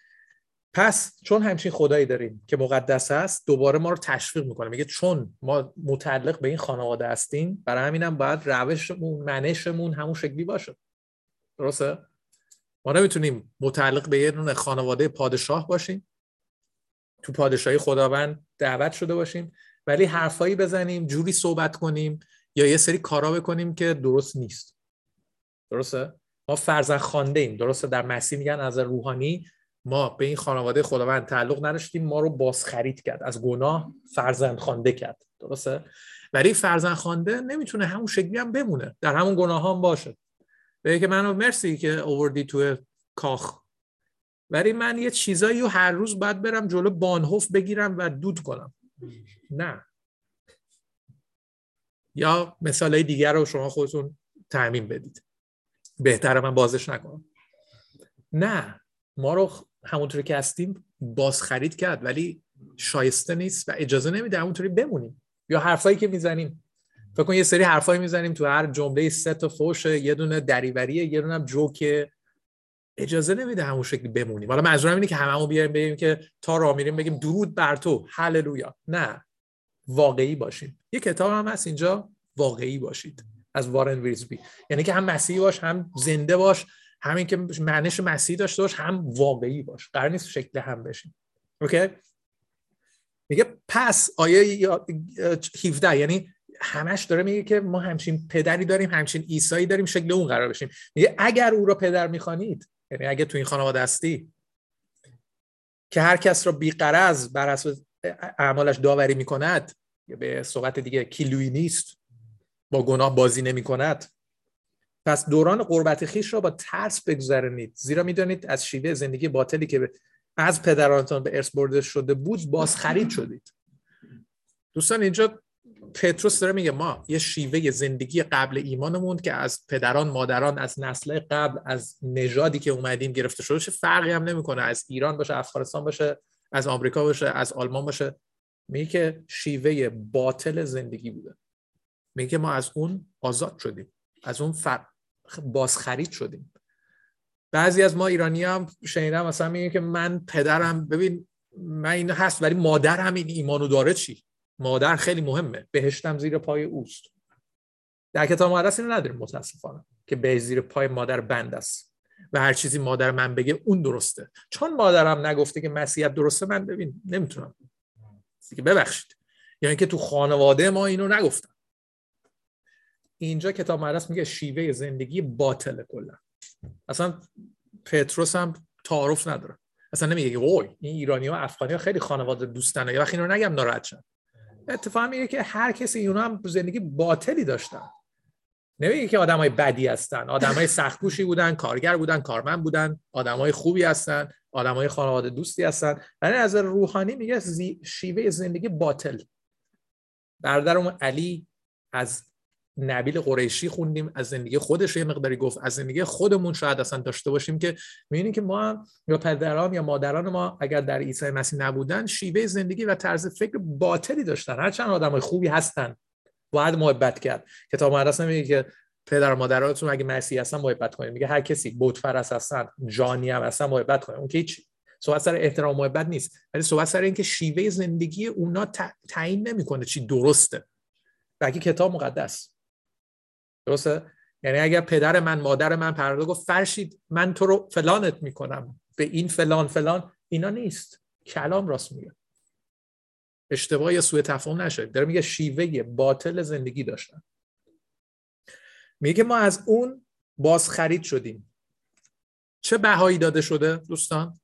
پس چون همچین خدایی داریم که مقدس است، دوباره ما رو تشویق میکنه. میگه چون ما متعلق به این خانواده هستیم، برای همینم باید روشمون، منشمون همون شکلی باشه. درسته؟ ما نمیتونیم متعلق به یه دونه خانواده پادشاه باشیم، تو پادشاهی خداوند دعوت شده باشیم، ولی حرفایی بزنیم، جوری صحبت کنیم یا یه سری کارا بکنیم که درست نیست. درسته؟ ما فرزند خوانده ایم. درسته؟ در مسیح میگن از روحانی ما به این خانواده خداوند تعلق نداشتیم، ما رو بازخرید کرد، از گناه فرزند خوانده کرد. درسته؟ ولی فرزند خوانده نمیتونه همون شکلی هم بمونه، در همون گناه هم باشه. بگه که منو مرسی که آوردی تو کاخ، ولی من یه چیزایی رو هر روز باید برم جلو بانهوف بگیرم و دود کنم. نه. یا مثالای دیگر رو شما خودتون تعمین بدید، بهتره من بازش نکنم. نه، ما رو همونطوری که هستیم باز خرید کرد، ولی شایسته نیست و اجازه نمیده همونطوری بمونیم. یا حرفایی که میزنیم، فکر کن یه سری حرفایی میزنیم تو هر جمله سه تا فوشه، یه دونه دریوریه، یه دونه هم جوکه، اجازه نمیده همون شکلی بمونیم. حالا منظورم اینه که هممون بیاریم بگیم که تا راه میریم بگیم درود بر تو، هللویا. نه، واقعی باشیم. یه کتاب هم هست اینجا، واقعی باشید، از وارن ویلسبی. یعنی که هم مسیحی باش، هم زنده باش، همین که معنیش مسیحی داشته باش، هم واقعی باش. قرار نیست شکل هم بشیم. اوکی؟ میگه پس آیه هفده، یعنی همش داره میگه که ما همچین پدری داریم، همچین عیسایی داریم، شکل اون قرار بشیم. میگه اگر او را پدر میخوانید، یعنی اگه تو این خانواده هستی که هر کس را بی‌غرض بر اساس اعمالش داوری میکند، یا به صحبت دیگه کیلویی نیست، با گناه بازی نمیکند، پس دوران قربت خویش را با ترس بگذرانید، زیرا میدانید از شیوه زندگی باطلی که از پدرانتان به ارث برده شده بود باز خرید شدید. دوستان اینجا پتروس داره میگه ما یه شیوه زندگی قبل ایمانمون که از پدران، مادران، از نسل قبل، از نژادی که اومدیم گرفته شده، چه فرقی هم نمیکنه، از ایران باشه، افغانستان باشه، از آمریکا باشه، از آلمان باشه، میگه که شیوه باطل زندگی بوده. میگه ما از اون آزاد شدیم، از اون فر... باز خرید شدیم. بعضی از ما ایرانی هم شنیدم مثلا میگه که من پدرم، ببین من این هست ولی مادرم این ایمانو داره، چی؟ مادر خیلی مهمه، بهشتم زیر پای اوست. در کتاب مقدس اینو نداریم متاسفانه که به زیر پای مادر بند است و هر چیزی مادر من بگه اون درسته. چون مادرم نگفته که مسیحیت درسته، من ببین نمیتونم دیگه، ببخشید. یعنی که تو خانواده ما اینو نگفتن. اینجا کتاب مقدس میگه شیوه زندگی باطله کلا. اصلا پتروس هم تعارف نداره، اصلا نمیگه اوه این ایرانی‌ها و افغانی‌ها خیلی خانواده دوستانه، یا وقتی اینو نگم ناراحت شن. اتفاقا میگه که هر کسی اینا هم زندگی باطلی داشتن. نمیگه که آدمای بدی هستن، آدمای سخت‌کوشی بودن، کارگر بودن، کارمند بودن، آدمای خوبی هستن، آدمای خانواده دوستی هستن. ولی از روحانی میگه زی... شیوه زندگی باطل. برادرم علی از نبیل قریشی خوندیم، از زندگی خودش یه مقداری گفت، از زندگی خودمون شاید اصلا داشته باشیم که می‌بینیم که ما هم یا پدران یا مادران ما اگر در عیسی مسیح نبودن شیوه زندگی و طرز فکر باطلی داشتن. هرچند آدمای خوبی هستن، باید محبت کرد. کتاب مقدس نمیگه که پدر و مادراتون اگه مسیحی هستن محبت کنید، میگه هر کسی بت پرست هستن، جانی هم هستن محبت کنید. اون که هیچ صحبت سر احترام و محبت نیست، ولی صحبت سر این که شیوه زندگی اونا تعیین نمیکنه چی درسته، بلکه کتاب مقدس. درسته؟ یعنی اگر پدر من، مادر من پرده گفت فرشید من تو رو فلانت میکنم به این فلان فلان، اینا نیست. کلام راست میگه. اشتباه یا سوء تفاهم نشه. داره میگه شیوه باطل زندگی داشتن. میگه ما از اون باز خرید شدیم. چه بهایی داده شده دوستان؟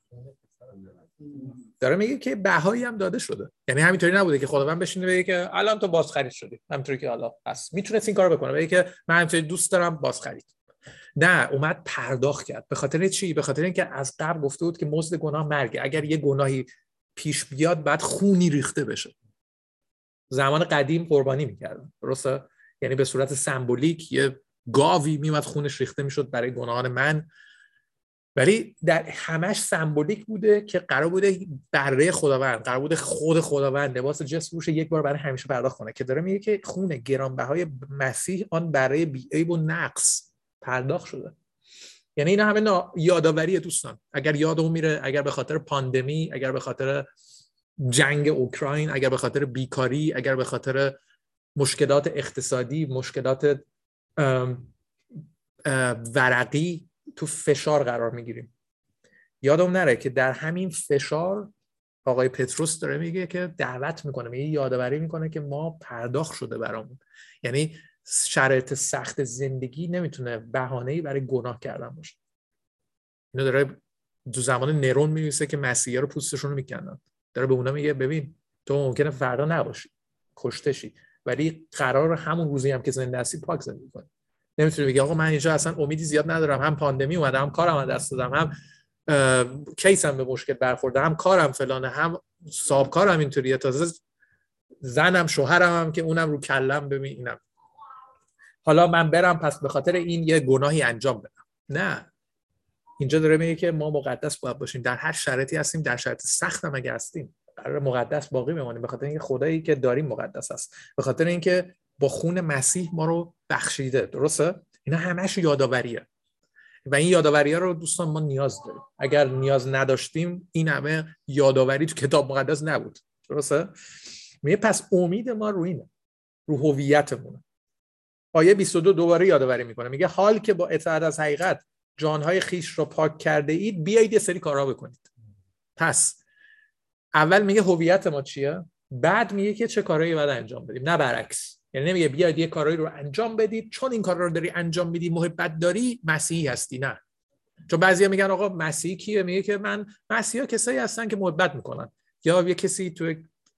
داره میگه که بهایی هم داده شده. یعنی همینطوری نبوده که خداوند بشینه بگه که الان تو باز خرید شدی، همینطوری که حالا هست میتونست این کارو بکنه، بگه که من همینطوری دوست دارم باز خرید. نه، اومد پرداخت کرد. به خاطر چی؟ به خاطر اینکه از قبل گفته بود که مزد گناه مرگه. اگر یه گناهی پیش بیاد بعد خونی ریخته بشه. زمان قدیم قربانی میکردن، درسته؟ یعنی به صورت سمبولیک یه گاوی میومد خونش ریخته میشد برای گناهان من، ولی در همش سمبولیک بوده که قرار بوده بره خداوند، قرار بوده خود خداوند لباس جسم روش یک بار برای همیشه پرداخت کنه، که داره میگه که خون گرانبهای مسیح آن برای بیعیب و نقص پرداخت شده. یعنی اینا همه یادآوری دوستان. اگر یادمون میره، اگر به خاطر پاندمی، اگر به خاطر جنگ اوکراین، اگر به خاطر بیکاری، اگر به خاطر مشکلات اقتصادی، مشکلات ام ام ورقی تو فشار قرار میگیریم، یادم نره که در همین فشار آقای پتروس داره میگه که دعوت میکنه، میگه یادآوری میکنه که ما پرداخت شده برامون. یعنی شرایط سخت زندگی نمیتونه بهانه‌ای برای گناه کردن باشه. اینو داره تو زمان نرون می‌نویسه که مسیحا رو پوستشون رو میکندن. داره به اونا میگه ببین تو ممکنه فردا نباشی، کشته شی، ولی قرار همون روزی هم که زنده هستی پاک زندگی کنی. نمیتونی بگی آقا من اینجا اصلا امیدی زیاد ندارم، هم پاندمی اومده، هم کارم از دست دادم، هم کیسم به مشکل برخورده، هم کارم فلانه، هم صاحب کارم اینطوریه، تازه زنم شوهرم هم که اونم رو کلم ببینم، حالا من برم پس به خاطر این یه گناهی انجام بدم. نه، اینجا داره میگه که ما مقدس باید باشیم در هر شرایطی هستیم، در شرایط سخت هم اگه هستیم قرار مقدس باقی بمونیم، به خاطر اینکه خدایی که داریم مقدس است، به خاطر اینکه با خون مسیح ما رو بخشیده. درسته؟ اینا همش یاداوریه و این یاداوری‌ها رو دوستان ما نیاز داریم. اگر نیاز نداشتیم این همه یاداوری تو کتاب مقدس نبود. درسته؟ میگه پس امید ما رو اینه، رو هویتمونه. آیه بیست و دو دوباره یادآوری میکنه، میگه حال که با اطاعت از حقیقت جانهای خیش را پاک کرده اید بیایید یه سری کارها بکنید. پس اول میگه هویت ما چیه، بعد میگه که چه کارهایی باید انجام بدیم، نه برعکس. یعنی نمیگه بیاید یه کارهایی رو انجام بدید چون این کارا رو داری انجام میدی محبت داری مسیحی هستی. نه، چون بعضیا میگن آقا مسیحی کیه؟ میگه که من مسیحا کسایی هستن که محبت میکنن. یا یه کسی تو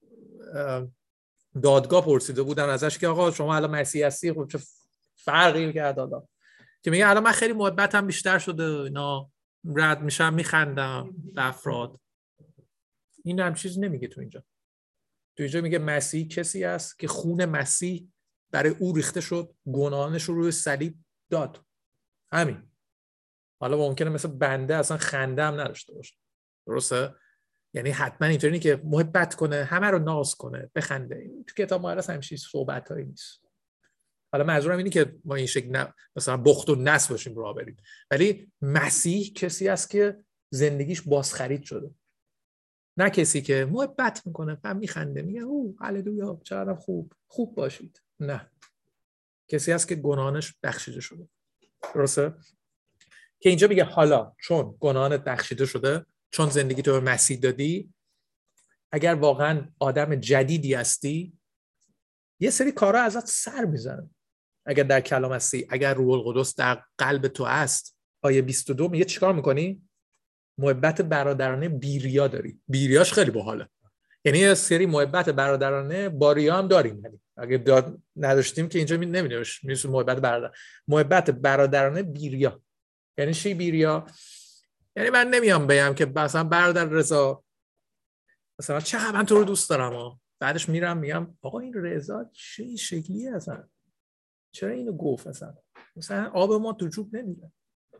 دادگاه پرسیده بودن ازش که آقا شما الان مسیحی هستی، خب چه فرقی کرد؟ دادا که میگه الان من خیلی محبتم بیشتر شده، اینا رد میشم میخندم به افراد. این هم چیز نمیگه تو اینجا. تو اینجا میگه مسیحی کسی است که خون مسیح برای او ریخته شد، گناهانش رو روی صلیب داد. همین. حالا ممکنه مثل بنده اصلا خنده هم نداشته باشه. درسته؟ یعنی حتما اینطوری نیست که محبت کنه، همه رو ناز کنه، بخنده. تو کتاب مقدس همین صحبتایی نیست. حالا منظورم اینه که ما این شکل نه مثلا بخت و نس باشیم راه بریم، ولی مسیح کسی است که زندگیش بازخرید شده، نه کسی که محبت میکنه و میخنده میگه او هللویا چقدر خوب خوب باشید. نه، کسی است که گناهانش بخشیده شده. درسته؟ که اینجا میگه حالا چون گناهانت بخشیده شده، چون زندگی تو به مسیح دادی، اگر واقعا آدم جدیدی هستی یه سری کارها ازت سر میزنه. اگر در کلام هستی، اگر روح القدس در قلب تو است، آیه بیست و دو میگه چیکار میکنی؟ محبت برادرانه بیریا داری. بیریاش خیلی باحاله، یعنی یه سری محبت برادرانه با ریا هم داریم. یعنی اگه داد نداشتیم که اینجا نمی‌نوشت میشه محبت برادر محبت برادرانه بیریا. یعنی چی بیریا؟ یعنی من نمیام بگم که مثلا برادر رضا مثلا چقدر من تو رو دوست دارم ها، بعدش میرم میگم آقا این رضا چه این شکلیه اصلا، چرا اینو گفت اصلا، مثلا آب ما تو جوب نمیره.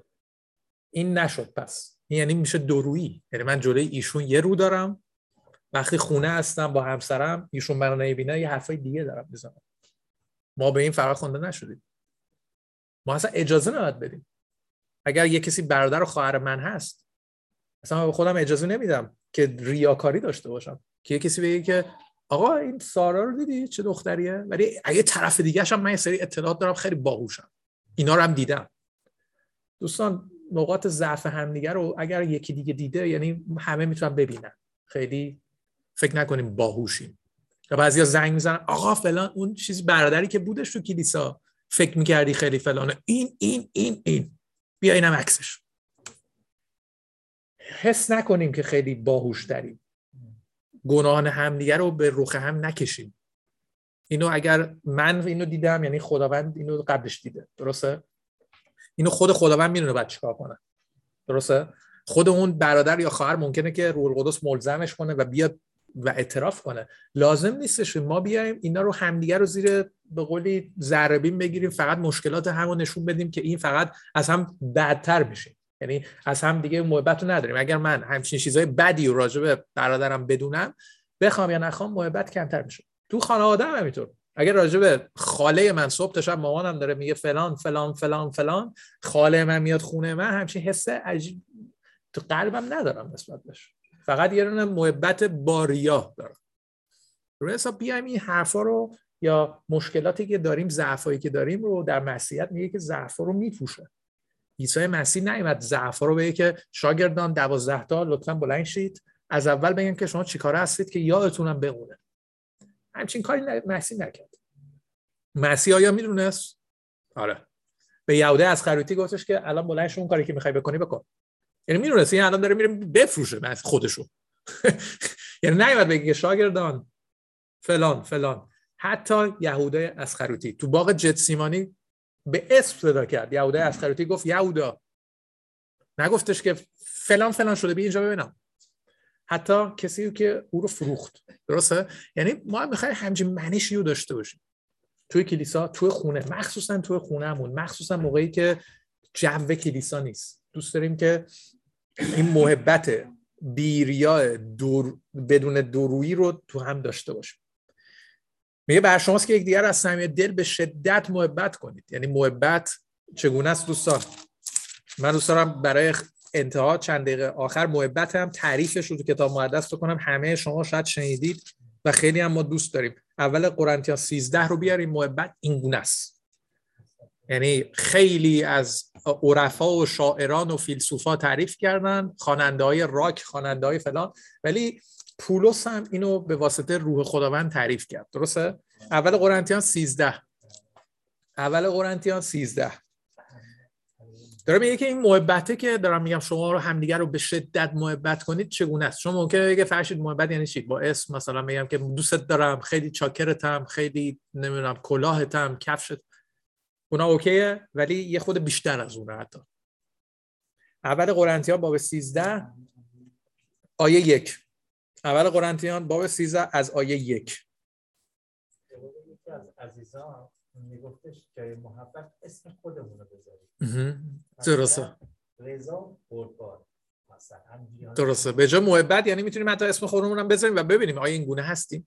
این نشد. پس این یعنی میشه دورویی. یعنی من جلوی ایشون یه رو دارم، وقتی خونه هستم با همسرم ایشون منو نمیبینه یه حرفای دیگه دارم میزنم. ما به این فرق خونده نشدیم. ما اصلا اجازه نباید بدیم. اگر یه کسی برادر و خواهر من هست، مثلا به خودم اجازه نمیدم که ریاکاری داشته باشم، که یه کسی بگه که آقا این سارا رو دیدی چه دختریه، ولی اگه طرف دیگه‌ش هم من یه سری اطلاعات دارم خیلی باهوشم، اینا رو هم دیدم. دوستان نقاط ضعف همدیگه رو اگر یکی دیگه دیده یعنی همه میتونن ببینن. خیلی فکر نکنیم باهوشیم. یا بعضیا زنگ میزنن آقا فلان اون چیز برادری که بودش تو کلیسا فکر میکردی خیلی فلانه، این این این این بیا اینم عکسش. حس نکنیم که خیلی باهوش داریم. گناهان همدیگه رو به رخ هم نکشیم. اینو اگر من اینو دیدم یعنی خداوند اینو قبلش دیده. درسته؟ اینو خود خداوند میدونه بعد چیکار کنه. درسته؟ خود اون برادر یا خواهر ممکنه که روح القدس ملزمش کنه و بیاد و اعتراف کنه. لازم نیستش ما بیایم اینا رو همدیگه رو زیر به قولی ذره بین بگیریم، فقط مشکلات همو نشون بدیم که این فقط از هم بدتر میشه. یعنی از هم دیگه محبت رو نداریم. اگر من همچین چیزای بدی رو راجع به برادرم بدونم، بخوام یا نخوام محبت کمتر میشه. تو خانواده هم همینطور. اگر راجع به خاله من صبح تا شب مامانم داره میگه فلان فلان فلان فلان، خاله من میاد خونه من، همچین حس عجیب تو قلبم ندارم نسبت بهش. فقط یه دونه محبت باریا دارم. روی حساب بیایم این حرفا رو یا مشکلاتی که داریم، ضعفایی که داریم رو در مسیحیت میگه که ضعفا رو میپوشه. عیسی مسیح نیامد ضعفا رو بگه که شاگردان دوازده تا لطفاً بلند شید، از اول بگن که شما چیکاره هستید که یادتونم بمونه. همچین کاری مسیح نکرد. مسیح آیا میدونست؟ آره. به یهوده اسخریوطی گفتش که الان بلند شو اون کاری که میخوای بکنی بکن. یعنی میدونست این الان داره میره بفروشه خودشو. یعنی نیامد بگه که شاگردان فلان فلان. حتی یهوده اسخریوطی تو باغ جتسیمانی به اسم صدا کرد. یهودا اسخریوطی گفت یهودا، نگفتش که فلان فلان شده بیا اینجا ببینم. حتی کسی که او رو فروخت. درسته؟ یعنی ما می‌خوایم همچین منشی رو داشته باشیم توی کلیسا، توی خونه، مخصوصا توی خونه‌مون، مخصوصا موقعی که جو کلیسا نیست. دوست داریم که این محبت بی‌ریا دور بدون دورویی رو تو هم داشته باشیم. میگه بر شماست که یکدیگر از صمیم دل به شدت محبت کنید. یعنی محبت چگونه است دوستان؟ من دوست دارم برای انتها چند دقیقه آخر محبت هم تعریفش رو تو کتاب مقدس بکنم. همه شما شاید شنیدید و خیلی هم ما دوست داریم. اول قرنتیان سیزده رو بیاریم. محبت اینگونه است. یعنی خیلی از عرفا و شاعران و فیلسوفا تعریف کردن، خواننده‌های راک، خواننده‌های فلان، ولی پولس هم اینو به واسطه روح خداوند تعریف کرد. درسته؟ اول قرنتیان سیزده اول قرنتیان سیزده داره میگه که این محبته که دارم میگم شما رو همدیگر رو به شدت محبت کنید چگونه است. شما ممکنه بگه فرشید محبت یعنی چی؟ با اسم مثلا میگم که دوستت دارم، خیلی چاکرتم، خیلی نمیدونم کلاهتم، کفشت، اونا اوکیه، ولی یه خود بیشتر از اونه. حتی اول قرنتیان باب سیزده آیه یک اول قرنتیان باب سیزده از آیه یک. یکی از عزیزان میگفتش که محبت اسم خودمون رو بذاریم. درسته. رضا بردبار مثلا. درسته. به جای محبت یعنی میتونیم حتی اسم خودمون هم بذاریم و ببینیم آیا این گونه هستیم.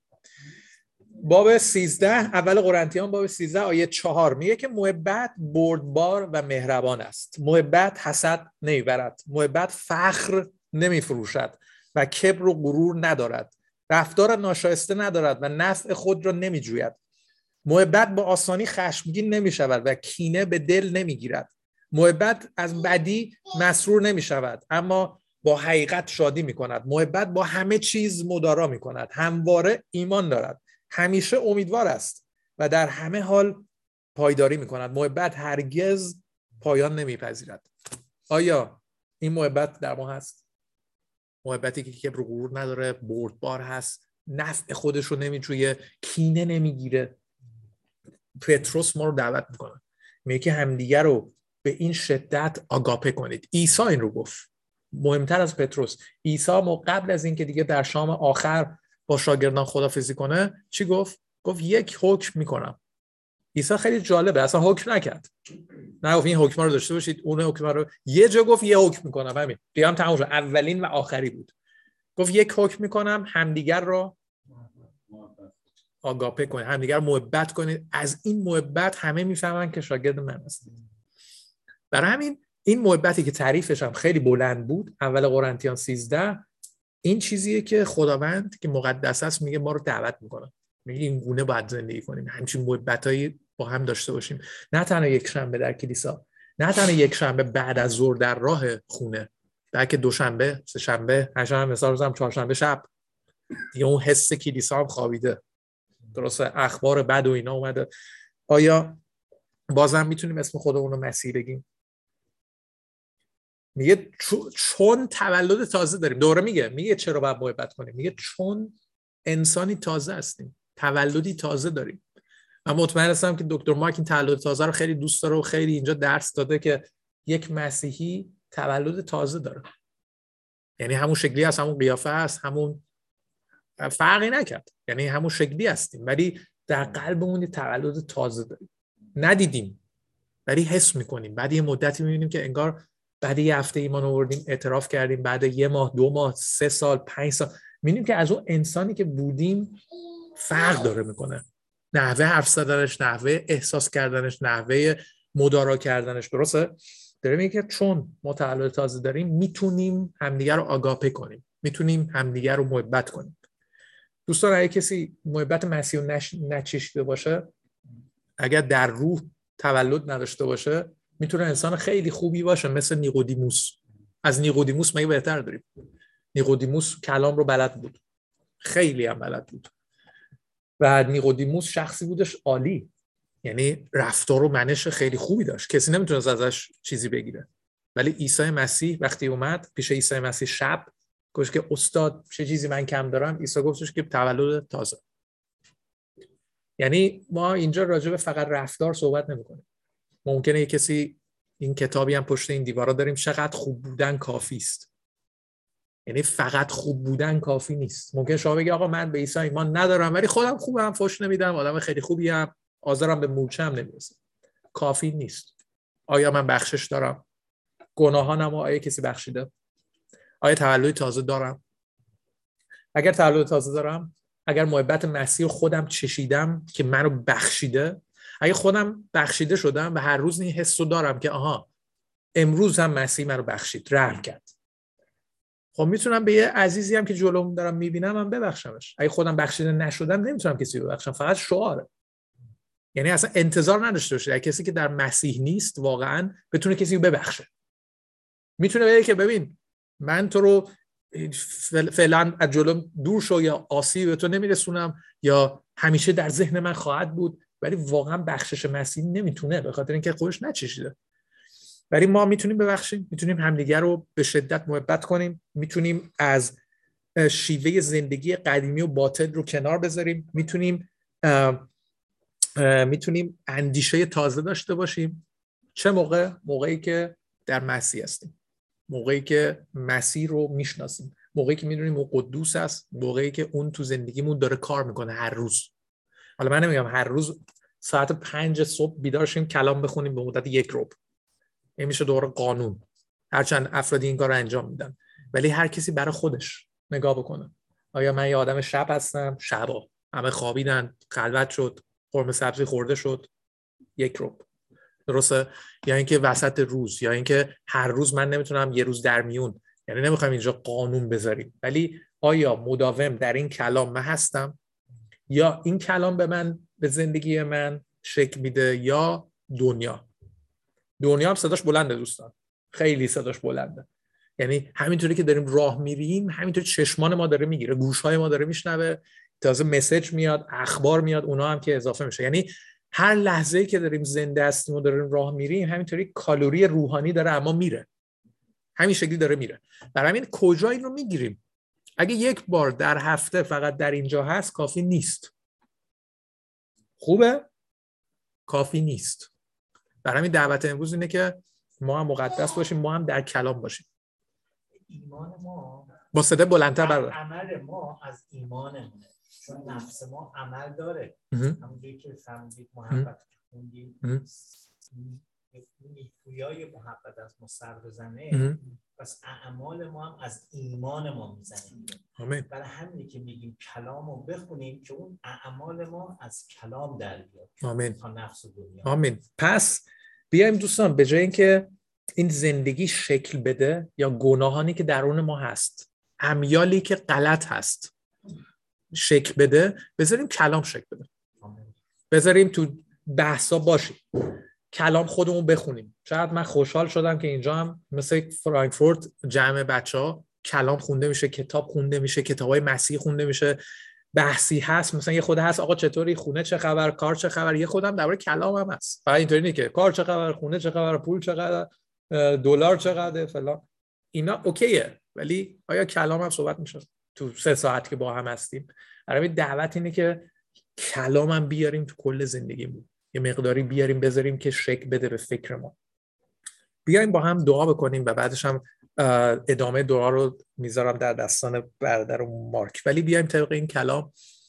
باب سیزده اول قرنتیان باب سیزده آیه چهار میگه که محبت بردبار و مهربان است. محبت حسد نمیبرد، محبت فخر نمیفروشد و کبر و غرور ندارد، رفتار ناشایسته ندارد و نفع خود را نمیجوید. محبت با آسانی خشمگین نمیشود و کینه به دل نمیگیرد. محبت از بدی مسرور نمیشود اما با حقیقت شادی میکند. محبت با همه چیز مدارا میکند، همواره ایمان دارد، همیشه امیدوار است و در همه حال پایداری میکند. محبت هرگز پایان نمیپذیرد. آیا این محبت در ما هست؟ محبتی که کبر و غرور نداره، بردبار هست، نفع خودش رو نمیجویه، کینه نمیگیره. پتروس ما رو دعوت میکنه، میگه که همدیگه رو به این شدت آگاپه کنید. عیسی این رو گفت. مهمتر از پتروس، عیسی ما قبل از این که دیگه در شام آخر با شاگردان خداحافظی کنه چی گفت؟ گفت یک حکم میکنم. عیسی خیلی جالبه، اصلا حکم نکرد. نه گفت این حکم رو داشته باشید، اون حکم رو، یه جا گفت یه حکم میکنم. همین دیگه هم تموم شد. اولین و آخری بود. گفت یک حکم میکنم، همدیگر رو آگاپه کنید، همدیگر محبت کنید. از این محبت همه میفهمن که شاگرد من هستید. برای همین این محبتی که تعریفش هم خیلی بلند بود اول قرنتیان سیزده، این چیزیه که خداوند که مقدس است میگه ما رو دعوت میکنه. میگه این گونه باید زندگی کنیم، همچین محبتایی با هم داشته باشیم. نه تنها یک شنبه در کلیسا، نه تنها یک شنبه بعد از ظهر در راه خونه، بلکه دوشنبه، سه شنبه، هشت‌شنبه، مثلا روزم چهارشنبه شب دیگه اون حس کلیسا هم خوابیده. درسته، اخبار بد و اینا اومده. آیا بازم میتونیم اسم خودمون رو مسیح بگیم؟ میگه چون تولد تازه داریم. دوره میگه میگه چرا باید محبت کنیم؟ میگه چون انسانی تازه هستیم، تولدی تازه داریم. من مطمئن هستم که دکتر مایک این تولد تازه رو خیلی دوست داره و خیلی اینجا درس داده که یک مسیحی تولد تازه داره. یعنی همون شکلی هست، همون قیافه هست، همون فرقی نکرد، یعنی همون شکلی هستیم، ولی در قلبمون یه تولد تازه داریم. ندیدیم ولی حس میکنیم. بعد یه مدتی میبینیم که انگار بعد یه هفته ایمان آوردیم، اعتراف کردیم، بعد یه ماه، دو ماه، سه سال، پنج سال میبینیم که از اون انسانی که بودیم فرق داره میکنه. نحوه حرف زدنش، نحوه احساس کردنش، نحوه مدارا کردنش. درسته؟ داره میگه که چون ما تولد تازه داریم میتونیم همدیگر رو آگاپه کنیم، میتونیم همدیگر رو محبت کنیم. دوستان اگه کسی محبت مسیح رو نش... نچشیده باشه، اگر در روح تولد نداشته باشه، میتونه انسان خیلی خوبی باشه، مثل نیقودیموس. از نیقودیموس مگه بهتر داریم؟ نیقودیموس کلام رو بلد بود، خیلی هم بلد بود و نیقودیموس شخصی بودش عالی، یعنی رفتار و منش خیلی خوبی داشت، کسی نمیتونه ازش چیزی بگیره. ولی عیسی مسیح وقتی اومد پیش عیسی مسیح شب گفت که استاد چه چیزی من کم دارم؟ عیسی گفتش که تولد تازه. یعنی ما اینجا راجع به فقط رفتار صحبت نمی‌کنیم. ممکنه یه کسی این کتابی هم پشت این دیوارا داریم، چقدر خوب بودن کافی است. یعنی فقط خوب بودن کافی نیست. ممکن شما بگی آقا من به عیسی ایمان ندارم ولی خودم خوبم، فحش نمیدم، آدم خیلی خوبی ام، آزارم به مورچه هم نمیرسه. کافی نیست. آیا من بخشش دارم؟ گناهانم آیا کسی بخشیده؟ آیا تولد تازه دارم؟ اگر تولد تازه دارم، اگر محبت مسیح خودم چشیدم که منو بخشیده، اگه خودم بخشیده شدم و هر روز این حسو دارم که آها امروز هم مسیح منو بخشید، رحم کرد، خب میتونم به یه عزیزی هم که جلوم دارم میبینم هم ببخشمش. اگه خودم بخشیده نشدم نمیتونم کسی ببخشم، فقط شعاره. یعنی اصلا انتظار نداشته باشه کسی که در مسیح نیست واقعا بتونه کسی رو ببخشه. میتونه بگه که ببین من تو رو فعلا از جلوم دور شو یا آسیب به تو نمیرسونم یا همیشه در ذهن من خواهد بود، ولی واقعا بخشش مسیح نمیتونه، به خاطر اینکه خودش نچشیده. ولی ما میتونیم ببخشیم، میتونیم همدیگر رو به شدت محبت کنیم، میتونیم از شیوه زندگی قدیمی و باطل رو کنار بذاریم، میتونیم میتونیم اندیشه تازه داشته باشیم. چه موقع؟ موقعی که در مسیح هستیم، موقعی که مسیح رو میشناسیم، موقعی که میدونیم او قدوس است، موقعی که اون تو زندگیمون داره کار میکنه هر روز. حالا من نمیگم هر روز ساعت پنج صبح بیدار شیم کلام بخونیم به مدت یک ربع، این میشه دوباره قانون، هرچند افرادی این کار رو انجام میدن، ولی هر کسی برای خودش نگاه بکنه. آیا من یه آدم شب هستم؟ شبا همه خوابیدن، خلوت شد، قرمه سبزی خورده شد، یک ربع، درسته؟ یا اینکه وسط روز، یا اینکه هر روز من نمیتونم یه روز در میون. یعنی نمیخوایم اینجا قانون بذاریم، ولی آیا مداوم در این کلام من هستم یا این کلام به من به زندگی من شکل میده یا دنیا؟ دنیا هم صداش بلنده دوستان، خیلی صداش بلنده. یعنی همینطوری که داریم راه میریم همینطوری چشمان ما داره میگیره، گوشهای ما داره میشنوه، تازه مسیج میاد، اخبار میاد، اونا هم که اضافه میشه. یعنی هر لحظه‌ای که داریم زنده هستیم و داریم راه میریم همینطوری کالری روحانی داره اما میره، همین شکلی داره میره. برای همین کجا این رو میگیریم؟ اگه یک بار در هفته فقط در اینجا هست کافی نیست. خوبه؟ کافی نیست. برای همین دعوت امروز اینه که ما هم مقدس باشیم، ما هم در کلام باشیم. ایمان ما با صدای بلندتر بردار. عمل ما از ایمانمونه، چون نفس ما عمل داره. همونجوری که فهمیدید محبت که خوندید نیکویای محبت از ما سر بزنه، پس اعمال ما هم از ایمان ما میزنه. آمین. برای همینه که میگیم کلام رو بخونیم که اون اعمال ما از کلام در بیاد. آمین. تا نفس و دنیا. آمین. پس بیایم دوستان به جای اینکه این زندگی شکل بده یا گناهانی که درون ما هست، امیالی که غلط هست شکل بده، بذاریم کلام شکل بده. بذاریم تو بحثا باشیم، کلام خودمون بخونیم. چقدر من خوشحال شدم که اینجا هم مثل فرانکفورت جمع بچه‌ها کلام خونده میشه، کتاب خونده میشه، کتابای مسیح خونده میشه، بحثی هست. مثلا یه خود هست آقا چطوری، خونه چه خبر، کار چه خبر. یه خودم درباره کلام هم هست، فقط اینطوری نیست که کار چه خبر، خونه چه خبر، پول چقدر، دلار چقدر، فلان. اینا اوکیه، ولی آیا کلام هم صحبت میشه تو سه ساعت که با هم هستیم؟ برای دعوت اینه که کلام هم بیاریم تو کل زندگیمون، یه مقداری بیاریم بذاریم که شکل بده به فکر ما. بیایم با هم دعا بکنیم و بعدش هم ادامه دعا رو میذارم در دستان برادر و مارک، ولی بیایم طبق این کلام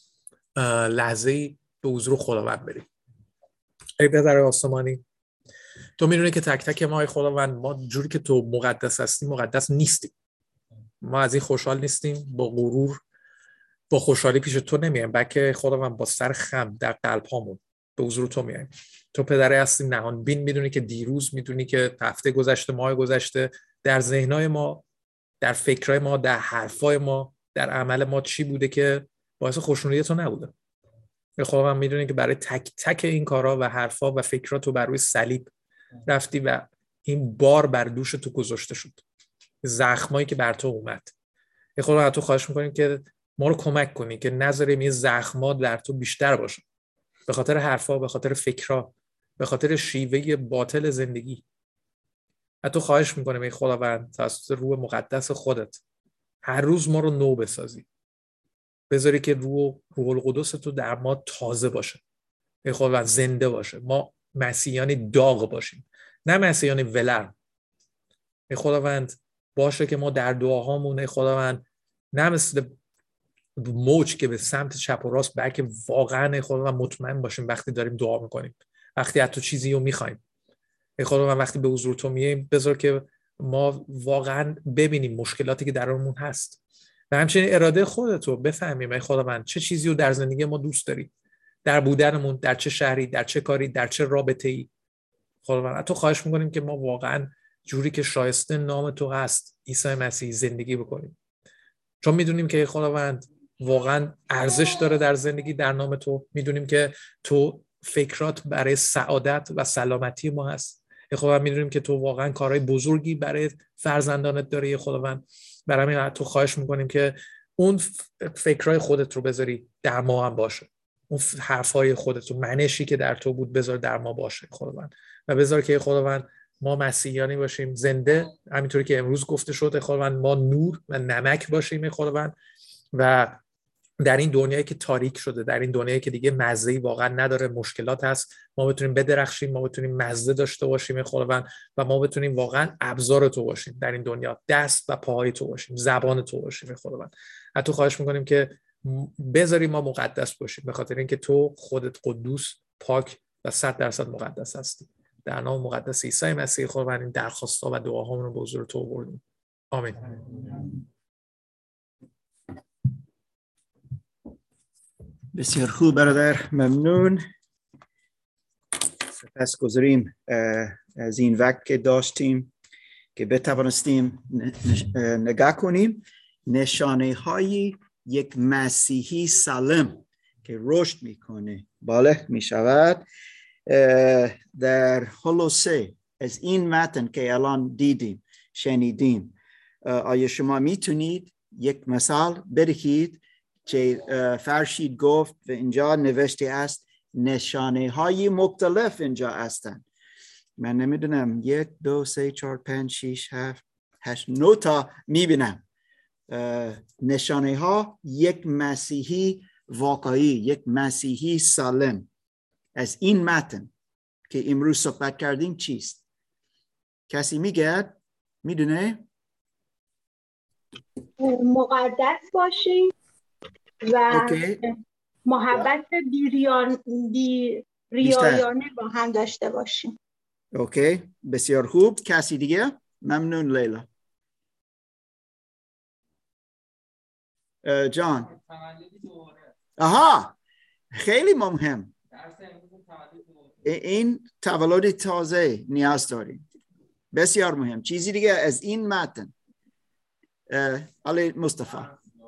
لحظه‌ای به حضور خداوند بریم. ای پدر آسمانی، تو میدونی که تک تک ما ای خداوند، ما جوری که تو مقدس هستی مقدس نیستیم. ما از این خوشحال نیستیم، با غرور با خوشحالی پیش تو نمیایم، بلکه خداوند با سر خم در قلب هامون به حضور تو میایم. تو پدر هستی نهان بین، میدونی که دیروز، میدونی که هفته گذشته، ماه گذشته در ذهنای ما، در فکرای ما، در حرفای ما، در عمل ما چی بوده که باعث خوشنودی تو نبوده. خداوند میدونی که برای تک تک این کارا و حرفا و فکرات تو بر روی صلیب رفتی و این بار بر دوش تو گذاشته شد، زخمایی که بر تو اومد. خداوند تو خواهش میکنیم که ما رو کمک کنی که نذاریم این زخما در تو بیشتر باشه، به خاطر حرفا، به خاطر فکرها، به خاطر شیوه باطل زندگی. حتی خواهش میکنم ای خداوند توسط روح مقدس خودت هر روز ما رو نو بسازی، بذاری که روح روح القدس تو در ما تازه باشه، ای خداوند زنده باشه. ما مسیحیان داغ باشیم، نه مسیحیان ولر. ای خداوند باشه که ما در دعاهامون ای خداوند نه مثل موج که به سمت چپ و راست، بلکه واقعا ای خداوند مطمئن باشیم وقتی داریم دعا میکنیم، وقتی حتی چیزی رو میخوایم. ای خداوند وقتی به حضور تو میاییم بذار که ما واقعا ببینیم مشکلاتی که درونمون هست و همچنین اراده خودتو بفهمیم ای خداوند چه چیزی رو در زندگی ما دوست داری، در بودنمون، در چه شهری، در چه کاری، در چه رابطه‌ای. خداوند تو خواهش میکنیم که ما واقعا جوری که شایسته نام تو هست عیسی مسیح زندگی بکنیم، چون میدونیم که خداوند واقعا ارزش داره در زندگی در نام تو. میدونیم که تو فکرات برای سعادت و سلامتی ما هست. خداوند میدونیم که تو واقعا کارهای بزرگی برای فرزندانت داری. خداوند برای همین تو خواهش میکنیم که اون فکرای خودت رو بذاری در ما هم باشه، اون حرفای خودت رو، منشی که در تو بود بذار در ما باشه خداوند، و بذار که خداوند ما مسیحیانی باشیم زنده، همینطوری که امروز گفته شد خداوند ما نور و نمک باشیم خداوند، و در این دنیایی که تاریک شده، در این دنیایی که دیگه مزه‌ای واقعا نداره، مشکلات هست، ما بتونیم بدرخشیم، ما بتونیم مزه داشته باشیم خداوند، و ما بتونیم واقعا ابزار تو باشیم در این دنیا، دست و پاهای تو باشیم، زبان تو باشیم خداوند. از تو خواهش میکنیم که بذاری ما مقدس باشیم، به خاطر اینکه تو خودت قدوس، پاک و صد درصد مقدس هستی. در نام مقدس عیسی مسیح خداوند این درخواست‌ها و دعاهامون رو به حضور تو آوردیم. آمین. بسیار خوب برادر، ممنون. سپس گذاریم از این وقت که داشتیم که بتوانستیم نگاه کنیم نشانه های یک مسیحی سالم که رشد میکنه، بالغ میشود. در هولوسه از این متن که الان دیدیم شنیدیم، آیا شما میتونید یک مثال بدهید که فرشید گفت و اینجا نوشته است نشانه های مختلف اینجا هستند؟ من نمیدونم، یک دو سه چهار پنج شیش هفت هشت نه تا میبینم نشانه ها یک مسیحی واقعی، یک مسیحی سالم. از این متن که امروز صحبت کردیم چیست؟ کسی میگه؟ میدونه؟ مقدس باشیم و اوکی. محبت بیریان بی ریایانه با هم داشته باشیم. اوکی، بسیار خوب. کسی دیگه؟ ممنون لیلا. جان. آها، خیلی مهم. این تولد تازه نیاز داریم. بسیار مهم. چیزی دیگه از این متن؟ علی مصطفی.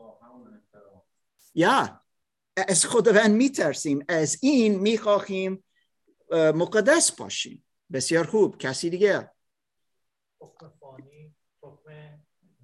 یا از خداوند میترسیم، از این میخواهیم مقدس باشیم. بسیار خوب. کسی دیگه؟ حکم فانی، حکم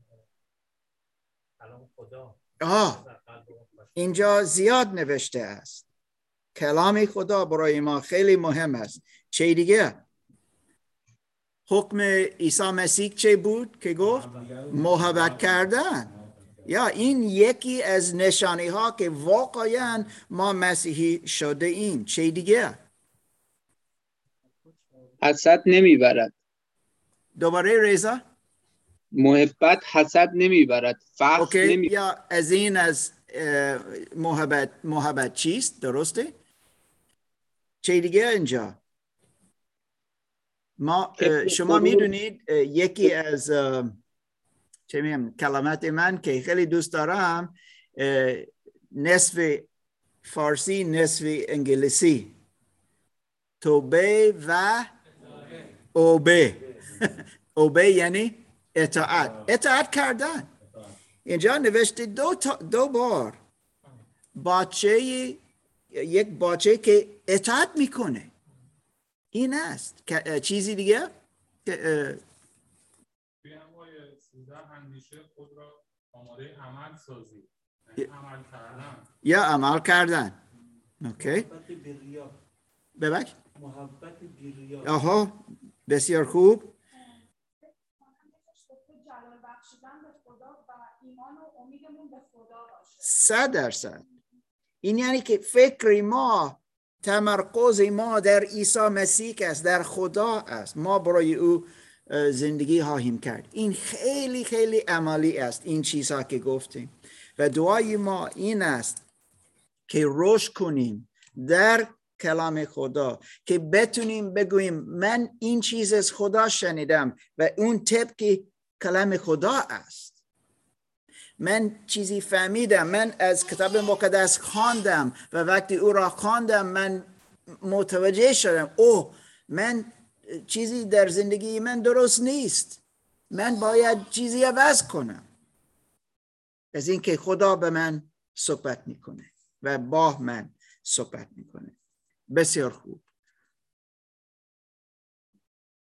کلام خدا. آه اینجا زیاد نوشته است. کلام خدا برای ما خیلی مهم است. چه دیگه؟ حکم عیسی مسیح چه بود که گفت؟ محبت کردن. یا این یکی از نشانه ها که واقعا ما مسیحی شده ایم. چه دیگه؟ حسد نمیبرد. دوباره رضا؟ محبت حسد نمیبرد، فخر نمی. یا از این از محبت محبت چیست؟ درسته؟ چه دیگه اینجا؟ ما شما میدونید یکی از چه میگم کلمات من که خیلی دوست دارم، نصف فارسی نصف انگلیسی، توبه و اوبه. اوبه یعنی اطاعت، اطاعت کردن. اینجا نوشته دو, دو بار بچه، یک بچه که اطاعت میکنه. این است. چیزی دیگه؟ اندیشه خود را آماده عمل سازی، عمل کردن یا عمل کردن. اوکی. ببخش. محبت بی‌ریا. آها، بسیار خوب. صد درصد. این یعنی که فکر ما تمرکز ما در عیسی مسیح است، در خدا است. ما برای او زندگی خواهیم کرد. این خیلی خیلی عملی است این چیزها که گفتیم و دعای ما این است که رشد کنیم در کلام خدا، که بتونیم بگوییم من این چیز از خدا شنیدم و اون طبق کلام خدا است. من چیزی فهمیدم، من از کتاب مقدس خواندم و وقتی او را خواندم من متوجه شدم اوه من چیزی در زندگی من درست نیست، من باید چیزی عوض کنم. از اینکه خدا به من صحبت میکنه و با من صحبت میکنه. بسیار خوب.